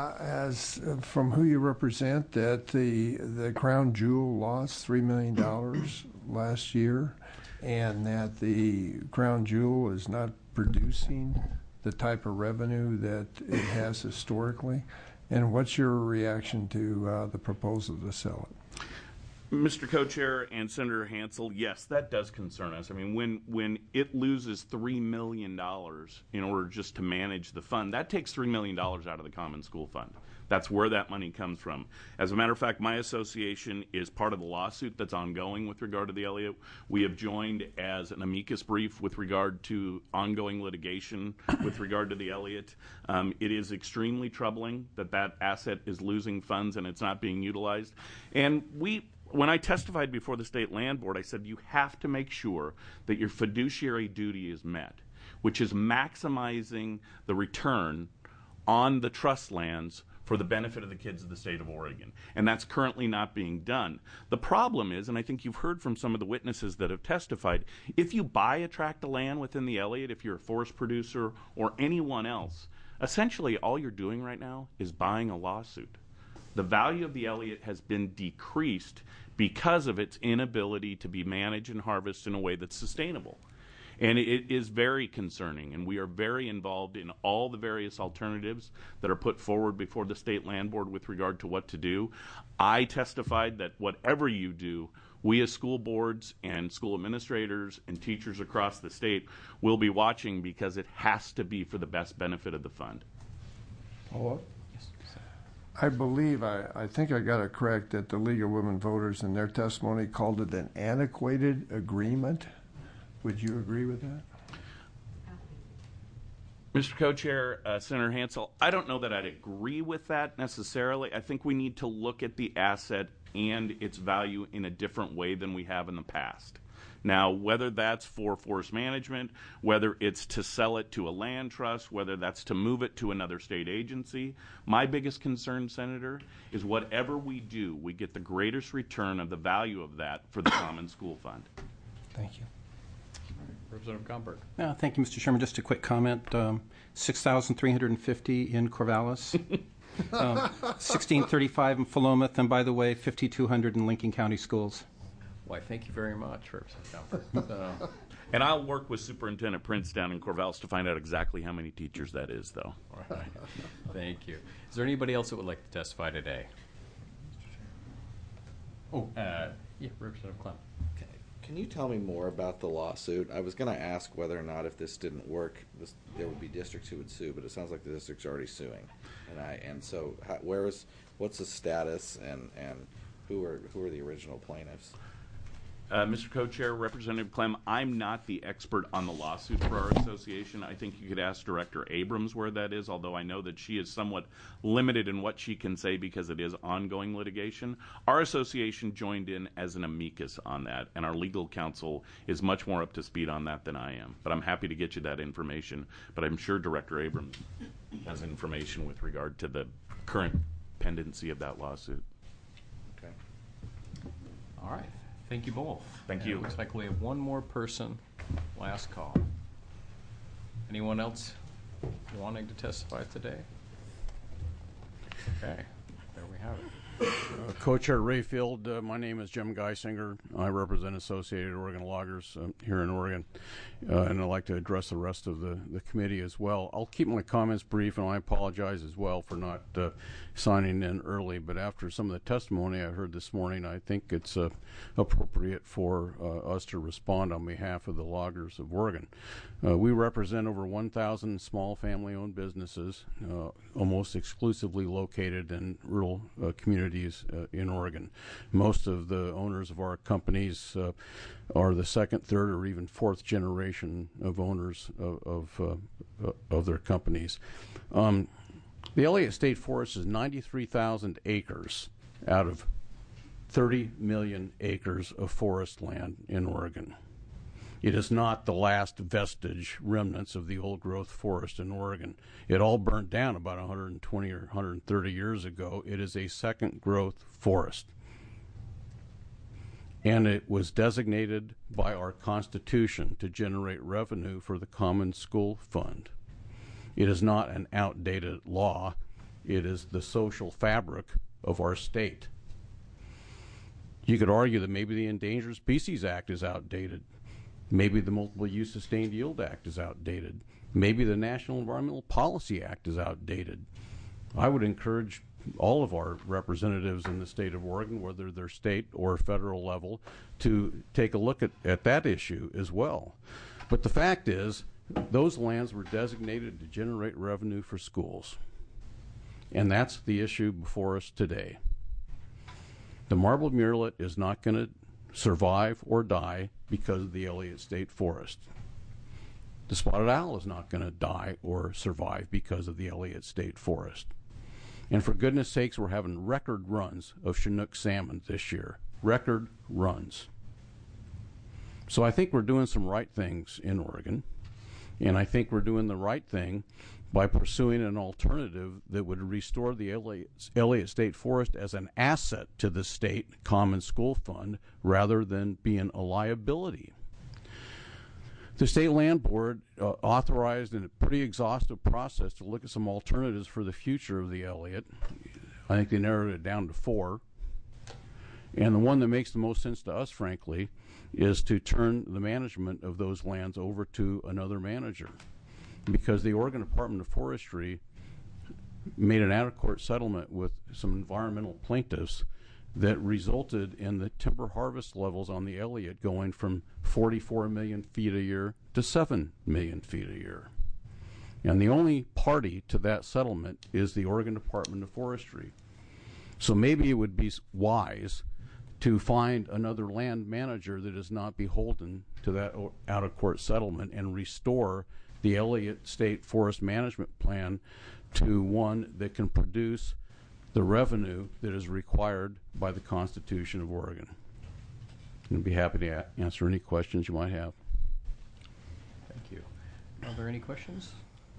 as from who you represent, that the Crown Jewel lost $3 million last year, and that the Crown Jewel is not producing the type of revenue that it has historically? And what's your reaction to the proposal to sell it? Mr. Co-Chair and Senator Hansel, yes, that does concern us. I mean, when it loses $3 million in order just to manage the fund, that takes $3 million out of the Common School Fund. That's where that money comes from. As a matter of fact, my association is part of the lawsuit that's ongoing with regard to the Elliott. We have joined as an amicus brief with regard to ongoing litigation with regard to the Elliott. It is extremely troubling that that asset is losing funds and it's not being utilized. And when I testified before the State Land Board, I said you have to make sure that your fiduciary duty is met, which is maximizing the return on the trust lands for the benefit of the kids of the state of Oregon. And that's currently not being done. The problem is, and I think you've heard from some of the witnesses that have testified, if you buy a tract of land within the Elliott, if you're a forest producer or anyone else, essentially all you're doing right now is buying a lawsuit. The value of the Elliott has been decreased because of its inability to be managed and harvested in a way that's sustainable. And it is very concerning, and we are very involved in all the various alternatives that are put forward before the State Land Board with regard to what to do. I testified that whatever you do, we as school boards and school administrators and teachers across the state will be watching, because it has to be for the best benefit of the fund. I believe, I think I got it correct, that the League of Women Voters in their testimony called it an antiquated agreement. Would you agree with that? Mr. Co-Chair, Senator Hansel, I don't know that I'd agree with that necessarily. I think we need to look at the asset and its value in a different way than we have in the past. Now, whether that's for forest management, whether it's to sell it to a land trust, whether that's to move it to another state agency, my biggest concern, Senator, is whatever we do, we get the greatest return of the value of that for the Common School Fund. Thank you. Representative Gomberg. Thank you, Mr. Chairman. Just a quick comment. 6,350 in Corvallis, 1,635 in Philomath, and by the way, 5,200 in Lincoln County Schools. Why, thank you very much, Representative Gomberg. And I'll work with Superintendent Prince down in Corvallis to find out exactly how many teachers that is, though. All right. Thank you. Is there anybody else that would like to testify today? Representative Clem. Can you tell me more about the lawsuit? I was going to ask whether or not, if this didn't work, there would be districts who would sue, but it sounds like the district's already suing. So what's the status, and who are the original plaintiffs? Mr. Co-Chair, Representative Clem, I'm not the expert on the lawsuit for our association. I think you could ask Director Abrams where that is, although I know that she is somewhat limited in what she can say because it is ongoing litigation. Our association joined in as an amicus on that, and our legal counsel is much more up to speed on that than I am. But I'm happy to get you that information. But I'm sure Director Abrams has information with regard to the current pendency of that lawsuit. Okay. All right. Thank you both. Thank you. It looks like we have one more person. Last call. Anyone else wanting to testify today? Okay. There we have it. Co-Chair Rayfield, my name is Jim Geisinger. I represent Associated Oregon Loggers here in Oregon, and I'd like to address the rest of the committee as well. I'll keep my comments brief, and I apologize as well for not signing in early, but after some of the testimony I heard this morning, I think it's appropriate for us to respond on behalf of the loggers of Oregon. We represent over 1,000 small family-owned businesses, almost exclusively located in rural communities in Oregon. Most of the owners of our companies are the second, third, or even fourth generation of owners of their companies. The Elliott State Forest is 93,000 acres out of 30 million acres of forest land in Oregon. It is not the last vestige remnants of the old growth forest in Oregon. It all burnt down about 120 or 130 years ago. It is a second growth forest. And it was designated by our Constitution to generate revenue for the Common School Fund. It is not an outdated law. It is the social fabric of our state. You could argue that maybe the Endangered Species Act is outdated. Maybe the Multiple Use Sustained Yield Act is outdated. Maybe the National Environmental Policy Act is outdated. I would encourage all of our representatives in the state of Oregon, whether they're state or federal level, to take a look at that issue as well. But the fact is, those lands were designated to generate revenue for schools. And that's the issue before us today. The marbled murrelet is not going to survive or die because of the Elliott State Forest. The spotted owl is not going to die or survive because of the Elliott State Forest. And for goodness sakes, we're having record runs of Chinook salmon this year. Record runs. So I think we're doing some right things in Oregon. And I think we're doing the right thing by pursuing an alternative that would restore the Elliott State Forest as an asset to the state Common School Fund rather than being a liability. The State Land Board authorized in a pretty exhaustive process to look at some alternatives for the future of the Elliott. I think they narrowed it down to 4. And the one that makes the most sense to us, frankly, is to turn the management of those lands over to another manager. Because the Oregon Department of Forestry made an out-of-court settlement with some environmental plaintiffs that resulted in the timber harvest levels on the Elliott going from 44 million feet a year to 7 million feet a year. And the only party to that settlement is the Oregon Department of Forestry. So maybe it would be wise to find another land manager that is not beholden to that out-of-court settlement and restore the Elliott State Forest Management Plan to one that can produce the revenue that is required by the Constitution of Oregon. I'd be happy to answer any questions you might have. Thank you. Are there any questions?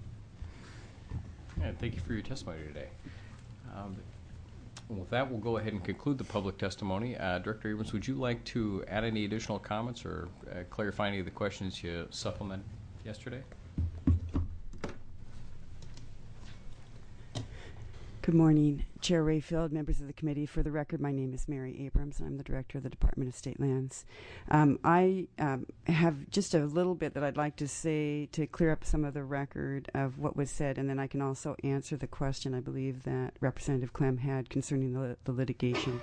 Yeah, thank you for your testimony today. With that, we'll go ahead and conclude the public testimony. Director Abrams, would you like to add any additional comments or clarify any of the questions you supplemented yesterday? Good morning, Chair Rayfield, members of the committee. For the record, my name is Mary Abrams, and I'm the Director of the Department of State Lands. I have just a little bit that I'd like to say to clear up some of the record of what was said, and then I can also answer the question I believe that Representative Clem had concerning the litigation.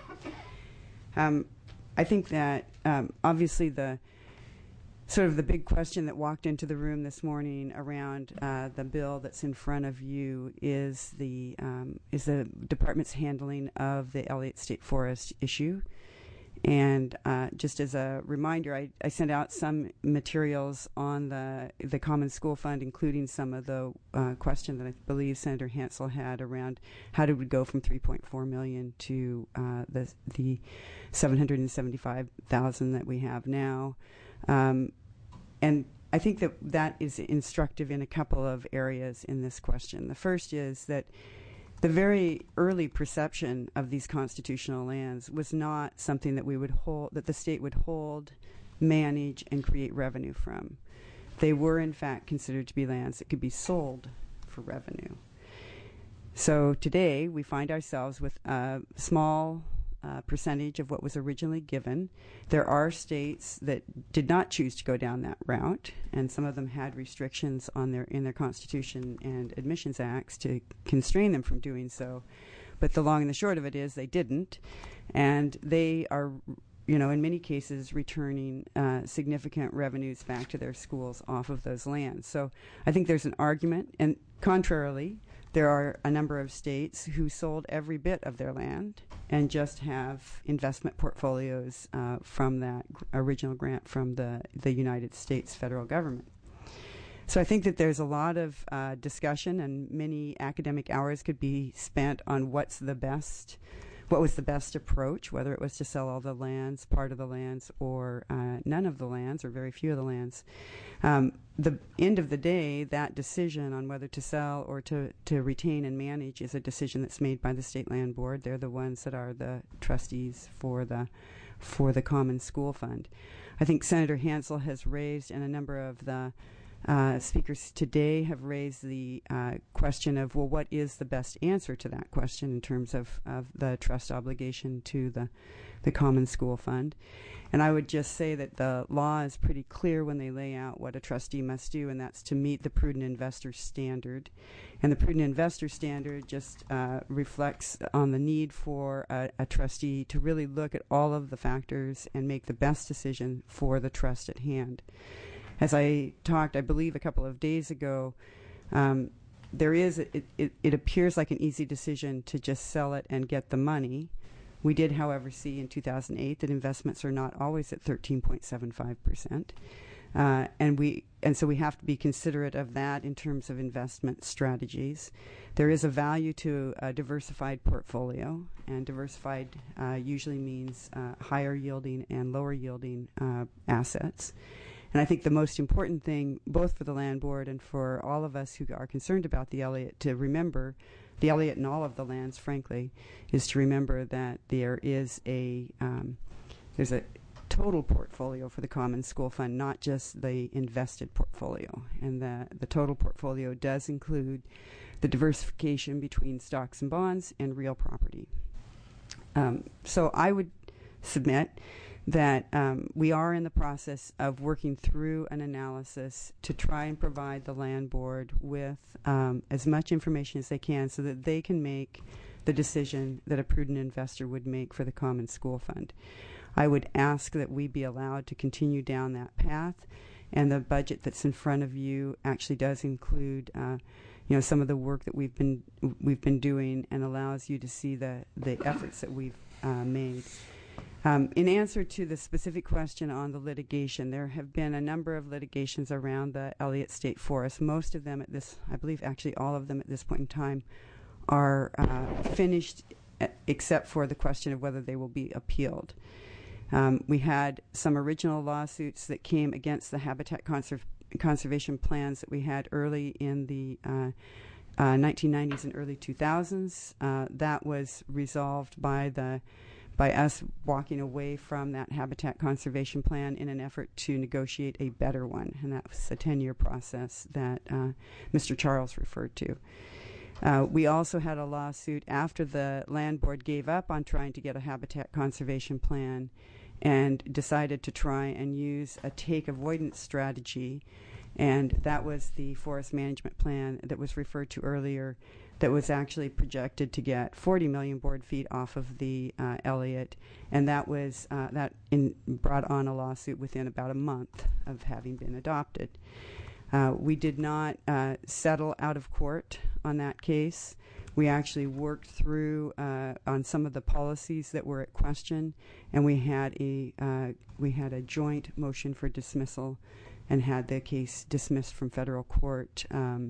I think that obviously the big question that walked into the room this morning around the bill that's in front of you is the department's handling of the Elliott State Forest issue. And just as a reminder, I sent out some materials on the Common School Fund, including some of the question that I believe Senator Hansel had around how did we go from $3.4 million to the $775,000 that we have now. And I think that is instructive in a couple of areas in this question. The first is that the very early perception of these constitutional lands was not something that that the state would hold, manage, and create revenue from. They were, in fact, considered to be lands that could be sold for revenue. So today we find ourselves with a small percentage of what was originally given. There are states that did not choose to go down that route, and some of them had restrictions on in their Constitution and Admissions Acts to constrain them from doing so. But the long and the short of it is they didn't, and they are, in many cases returning significant revenues back to their schools off of those lands. So I think there's an argument, and contrarily, there are a number of states who sold every bit of their land and just have investment portfolios from that original grant from the United States federal government. So I think that there's a lot of discussion, and many academic hours could be spent on what's the best what was the best approach, whether it was to sell all the lands, part of the lands, or none of the lands, or very few of the lands. The end of the day, that decision on whether to sell or to retain and manage is a decision that's made by the State Land Board. They're the ones that are the trustees for the Common School Fund. I think Senator Hansel has raised, and a number of the speakers today have raised the question of, well, what is the best answer to that question in terms of the trust obligation to the Common School Fund? And I would just say that the law is pretty clear when they lay out what a trustee must do, and that's to meet the prudent investor standard. And the prudent investor standard just reflects on the need for a trustee to really look at all of the factors and make the best decision for the trust at hand. As I talked, I believe, a couple of days ago, it appears like an easy decision to just sell it and get the money. We did, however, see in 2008 that investments are not always at 13.75%. And so we have to be considerate of that in terms of investment strategies. There is a value to a diversified portfolio, and diversified usually means higher yielding and lower yielding assets. And I think the most important thing, both for the Land Board and for all of us who are concerned about the Elliott, to remember, the Elliott and all of the lands, frankly, is to remember that there is there's a total portfolio for the Common School Fund, not just the invested portfolio. And the total portfolio does include the diversification between stocks and bonds and real property. So I would submit that we are in the process of working through an analysis to try and provide the Land Board with as much information as they can so that they can make the decision that a prudent investor would make for the Common School Fund. I would ask that we be allowed to continue down that path, and the budget that's in front of you actually does include some of the work that we've been doing, and allows you to see the efforts that we've made. In answer to the specific question on the litigation, there have been a number of litigations around the Elliott State Forest. Most of them I believe actually all of them at this point in time, are finished, except for the question of whether they will be appealed. We had some original lawsuits that came against the habitat conservation plans that we had early in the 1990s and early 2000s. That was resolved by us walking away from that habitat conservation plan in an effort to negotiate a better one, and that was a 10-year process that Mr. Charles referred to. We also had a lawsuit after the Land Board gave up on trying to get a habitat conservation plan and decided to try and use a take avoidance strategy, and that was the forest management plan that was referred to earlier, that was actually projected to get 40 million board feet off of the Elliott, and that was brought on a lawsuit within about a month of having been adopted. We did not settle out of court on that case. We actually worked through on some of the policies that were at question, and we had a joint motion for dismissal, and had the case dismissed from federal court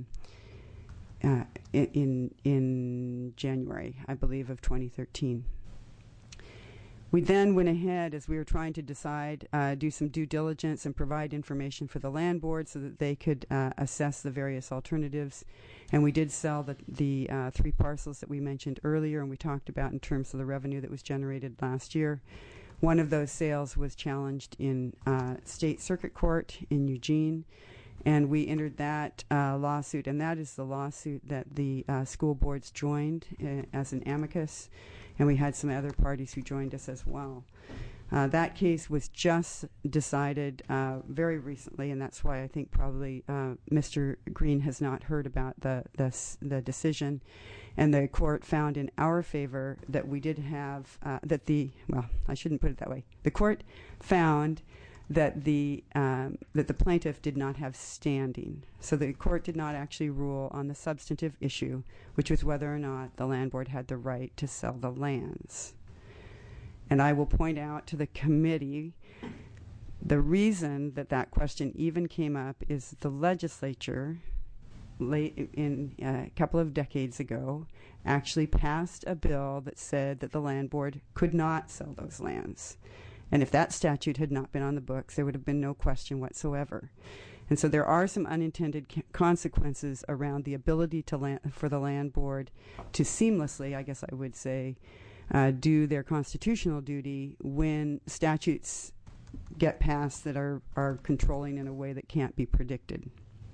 in January, I believe, of 2013. We then went ahead, as we were trying to decide, do some due diligence and provide information for the Land Board so that they could assess the various alternatives. And we did sell the 3 parcels that we mentioned earlier and we talked about in terms of the revenue that was generated last year. One of those sales was challenged in State Circuit Court in Eugene, and we entered that lawsuit, and that is the lawsuit that the school boards joined as an amicus, and we had some other parties who joined us as well. That case was just decided very recently, and that's why I think probably Mr. Green has not heard about the decision. And the court found in our favor that we did have I shouldn't put it that way. The court found that the plaintiff did not have standing. So the court did not actually rule on the substantive issue, which was whether or not the Land Board had the right to sell the lands. And I will point out to the committee the reason that question even came up is the legislature late in a couple of decades ago, actually passed a bill that said that the land board could not sell those lands. And if that statute had not been on the books, there would have been no question whatsoever. And so there are some unintended consequences around the ability for the land board to seamlessly, I guess I would say, do their constitutional duty when statutes get passed that are controlling in a way that can't be predicted.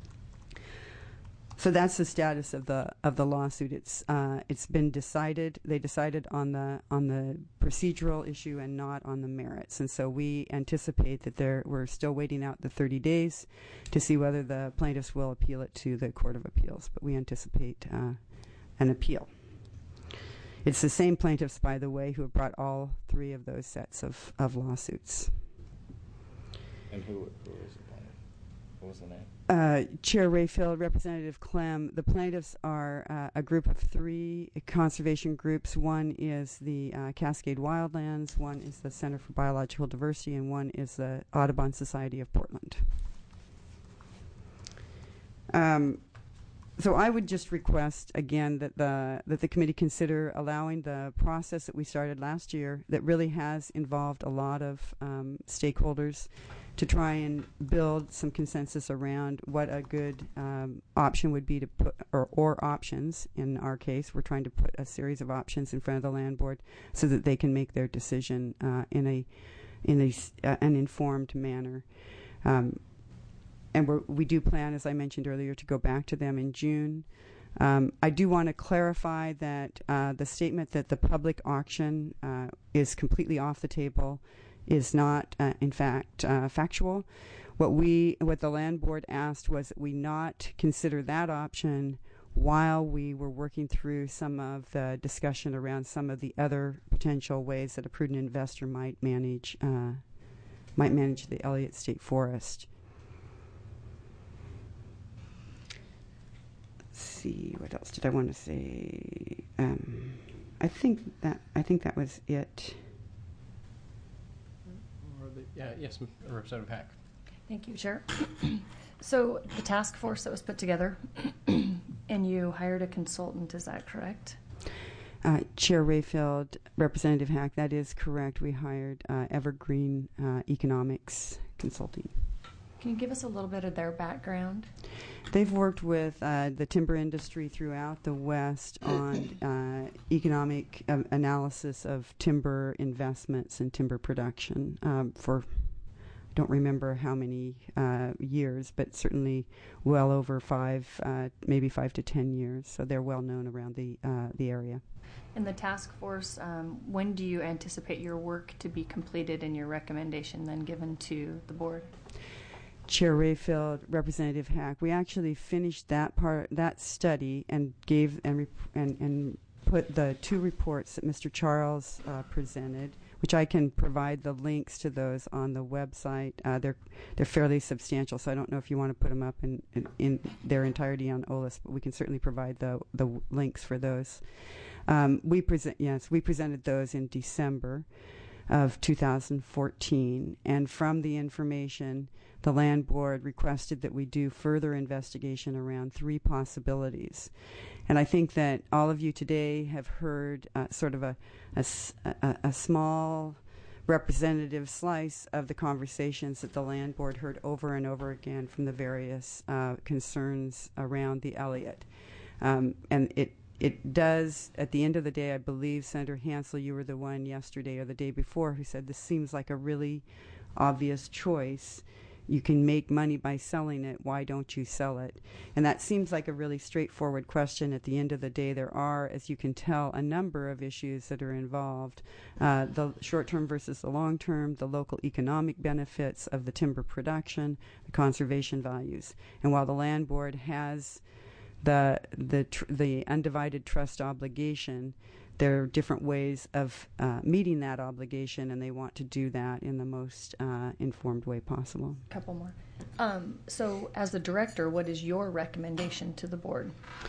So that's the status of the lawsuit. It's been decided. They decided on the procedural issue and not on the merits. And so we anticipate that we're still waiting out the 30 days to see whether the plaintiffs will appeal it to the Court of Appeals. But we anticipate an appeal. It's the same plaintiffs, by the way, who have brought all three of those sets of lawsuits. And who is the plaintiff? What was the name? Chair Rayfield, Representative Clem. The plaintiffs are a group of three conservation groups. One is the Cascade Wildlands, one is the Center for Biological Diversity, and one is the Audubon Society of Portland. So I would just request again that the committee consider allowing the process that we started last year, that really has involved a lot of stakeholders, to try and build some consensus around what a good option would be to put, or options. In our case, we're trying to put a series of options in front of the land board so that they can make their decision in an informed manner. And we do plan, as I mentioned earlier, to go back to them in June. I do want to clarify that the statement that the public auction is completely off the table is not, in fact, factual. What the land board asked was that we not consider that option while we were working through some of the discussion around some of the other potential ways that a prudent investor might manage the Elliott State Forest. Let's see, what else did I want to say? I think that was it. Yes, Representative Hack. Thank you, Chair. So the task force that was put together, and you hired a consultant, is that correct? Chair Rayfield, Representative Hack, that is correct. We hired Evergreen Economics Consulting. Can you give us a little bit of their background? They've worked with the timber industry throughout the West on economic analysis of timber investments and timber production for, I don't remember how many years, but certainly well over maybe 5 to 10 years. So they're well known around the area. And the task force, when do you anticipate your work to be completed and your recommendation then given to the board? Chair Rayfield, Representative Hack, we actually finished that study and gave and put the two reports that Mr. Charles presented, which I can provide the links to those on the website. They're fairly substantial, so I don't know if you want to put them up in their entirety on OLIS, but we can certainly provide the links for those. We presented those in December of 2014, and from the information, the land board requested that we do further investigation around three possibilities. And I think that all of you today have heard sort of a small representative slice of the conversations that the land board heard over and over again from the various concerns around the Elliott. And it does, at the end of the day, I believe, Senator Hansel, you were the one yesterday or the day before who said this seems like a really obvious choice. You can make money by selling it. Why don't you sell it? And that seems like a really straightforward question. At the end of the day, there are, as you can tell, a number of issues that are involved. The short-term versus the long-term, the local economic benefits of the timber production, the conservation values. And while the land board has the undivided trust obligation, there are different ways of meeting that obligation, and they want to do that in the most informed way possible. A couple more. So as the director, what is your recommendation to the board?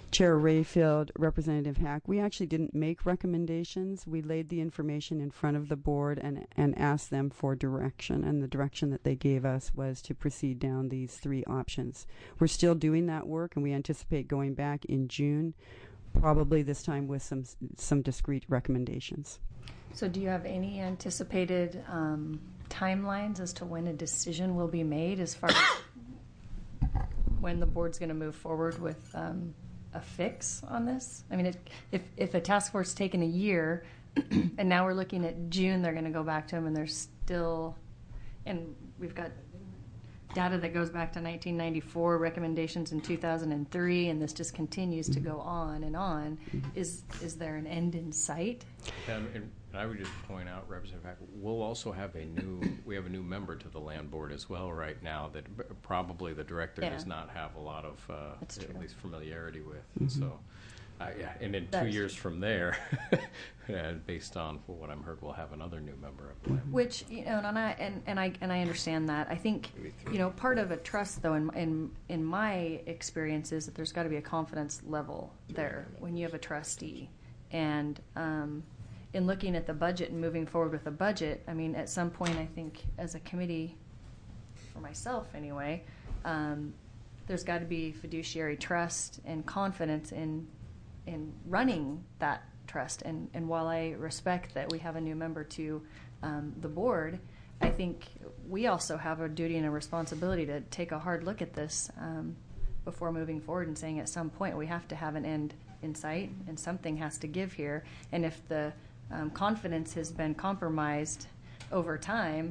Chair Rayfield, Representative Hack, we actually didn't make recommendations. We laid the information in front of the board and asked them for direction, and the direction that they gave us was to proceed down these 3 options. We're still doing that work, and we anticipate going back in June, probably this time with some discrete recommendations. So do you have any anticipated timelines as to when a decision will be made as far as when the board's going to move forward with a fix on this? I mean, if a task force taken a year and now we're looking at June, they're going to go back to them and they're still, and we've got data that goes back to 1994, recommendations in 2003, and this just continues to go on and on. Is there an end in sight? And I would just point out, Representative Hack, we'll also have a new member to the land board as well right now that probably the director does not have a lot of at least familiarity with. So, and in 2 years from there, based on what I'm heard, we'll have another new member of the land board. Which, you know, and I understand that. I think, you know, part of a trust, though, in my experience, is that there's got to be a confidence level there when you have a trustee, and in looking at the budget and moving forward with the budget, I mean, at some point, I think as a committee, for myself anyway, there's got to be fiduciary trust and confidence in running that trust. And while I respect that we have a new member to the board, I think we also have a duty and a responsibility to take a hard look at this before moving forward and saying at some point we have to have an end in sight and something has to give here. And if the confidence has been compromised over time,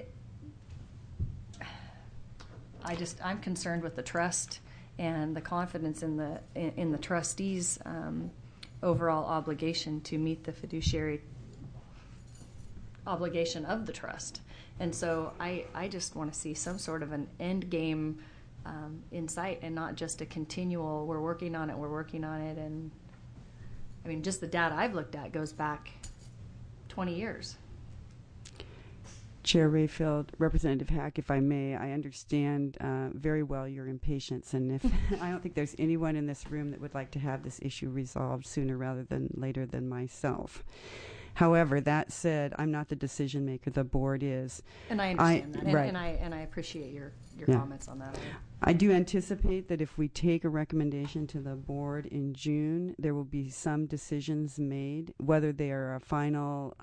I'm concerned with the trust and the confidence in the trustees' overall obligation to meet the fiduciary obligation of the trust. And so I just want to see some sort of an end game in sight, and not just a continual we're working on it. And I mean, just the data I've looked at goes back 20 years. Chair Rayfield, Representative Hack, if I may, I understand very well your impatience, and if I don't think there's anyone in this room that would like to have this issue resolved sooner rather than later than myself. However, that said, I'm not the decision maker. The board is. And I understand that, right. and I appreciate your comments on that. I do anticipate that if we take a recommendation to the board in June, there will be some decisions made, whether they are a final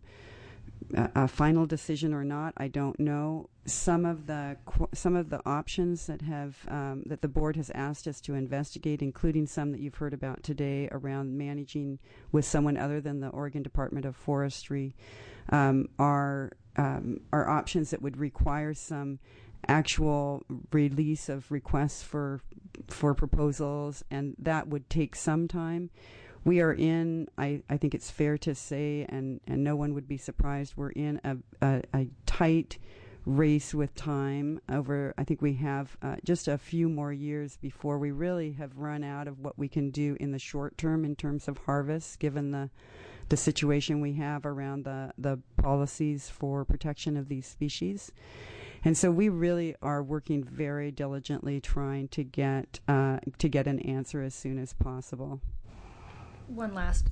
decision or not, I don't know. Some of the options that that the board has asked us to investigate, including some that you've heard about today around managing with someone other than the Oregon Department of Forestry, are options that would require some actual release of requests for proposals, and that would take some time. We are in, I think it's fair to say, and no one would be surprised, we're in a tight race with time over, I think we have just a few more years before we really have run out of what we can do in the short term in terms of harvest, given the situation we have around the policies for protection of these species. And so we really are working very diligently trying to get an answer as soon as possible. One last.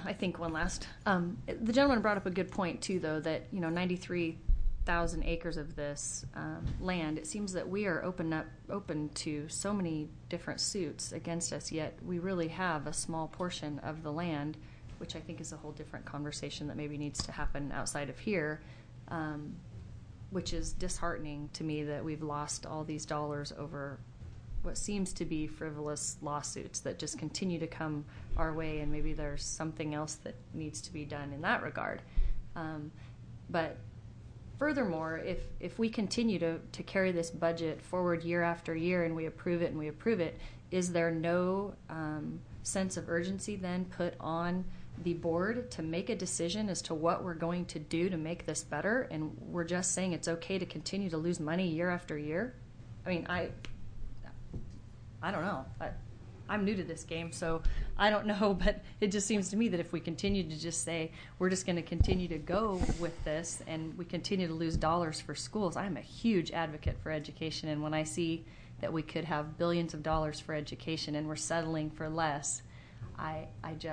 The gentleman brought up a good point too, though, that 93,000 acres of this land. It seems that we are open to so many different suits against us. Yet we really have a small portion of the land, which I think is a whole different conversation that maybe needs to happen outside of here. Which is disheartening to me that we've lost all these dollars over what seems to be frivolous lawsuits that just continue to come our way, and maybe there's something else that needs to be done in that regard. But furthermore, if we continue to carry this budget forward year after year and we approve it, is there no sense of urgency then put on the board to make a decision as to what we're going to do to make this better, and we're just saying it's okay to continue to lose money year after year? I mean, I don't know. I'm new to this game, so I don't know, but it just seems to me that if we continue to just say we're just going to continue to go with this and we continue to lose dollars for schools, I'm a huge advocate for education, and when I see that we could have billions of dollars for education and we're settling for less, I'm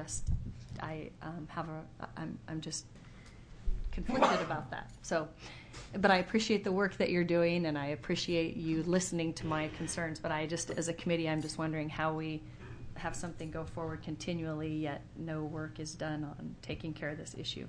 just conflicted about that. So, but I appreciate the work that you're doing, and I appreciate you listening to my concerns. But I just, as a committee, I'm just wondering how we have something go forward continually, yet no work is done on taking care of this issue.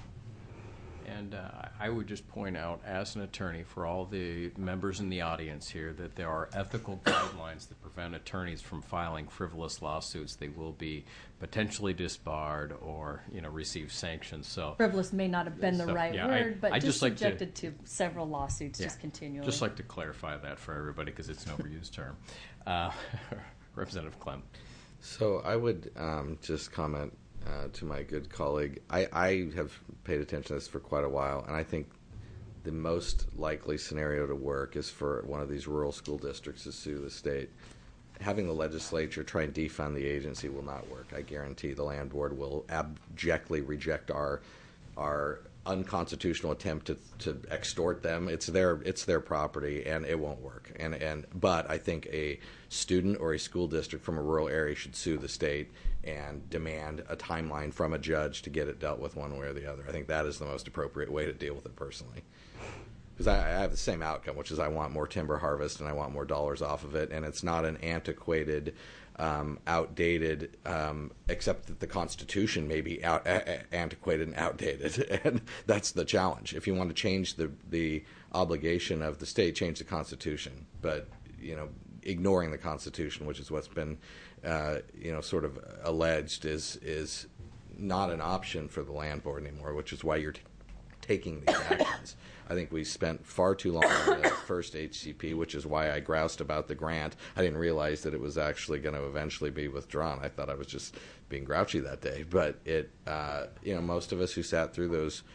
And I would just point out, as an attorney, for all the members in the audience here, that there are ethical guidelines that prevent attorneys from filing frivolous lawsuits. They will be potentially disbarred or, receive sanctions. So frivolous may not have been the right word, but just like subjected to several lawsuits just continually. Just like to clarify that for everybody because it's an overused term. Representative Clem. So I would just comment to my good colleague. I have paid attention to this for quite a while, and I think the most likely scenario to work is for one of these rural school districts to sue the state. Having the legislature try and defund the agency will not work. I guarantee the land board will abjectly reject our unconstitutional attempt to extort them. It's their property, and it won't work. But I think a student or a school district from a rural area should sue the state and demand a timeline from a judge to get it dealt with one way or the other. I think that is the most appropriate way to deal with it personally. Because I have the same outcome, which is I want more timber harvest and I want more dollars off of it, and it's not an antiquated, outdated, except that the Constitution may be antiquated and outdated, and that's the challenge. If you want to change the obligation of the state, change the Constitution, but ignoring the Constitution, which is what's been sort of alleged, is not an option for the land board anymore, which is why you're taking these actions. I think we spent far too long on the first HCP, which is why I groused about the grant. I didn't realize that it was actually going to eventually be withdrawn. I thought I was just being grouchy that day. But it, most of us who sat through those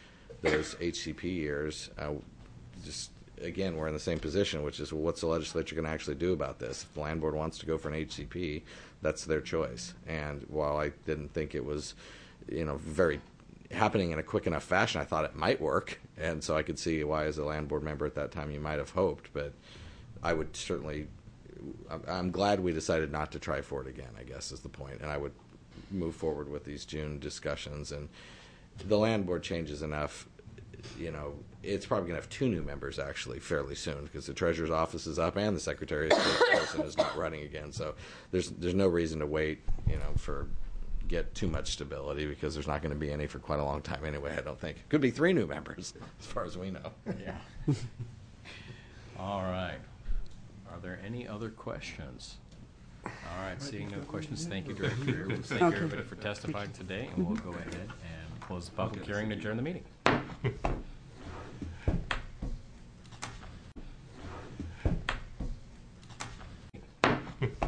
HCP years, just again, we're in the same position, which is, well, what's the legislature going to actually do about this? If the land board wants to go for an HCP, that's their choice. And while I didn't think it was, very happening in a quick enough fashion, I thought it might work, and so I could see why, as a land board member at that time, you might have hoped. But I would certainly, I'm glad we decided not to try for it again, I guess is the point, and I would move forward with these June discussions. And the land board changes enough, it's probably going to have 2 new members actually fairly soon, because the treasurer's office is up and the secretary of state person is not running again. So there's no reason to wait, for get too much stability, because there's not going to be any for quite a long time anyway, I don't think. Could be 3 new members, as far as we know. Yeah. All right. Are there any other questions? All right. Seeing no questions, thank you, Director. Thank you, everybody, for testifying today, and we'll go ahead and close the public hearing and adjourn the meeting.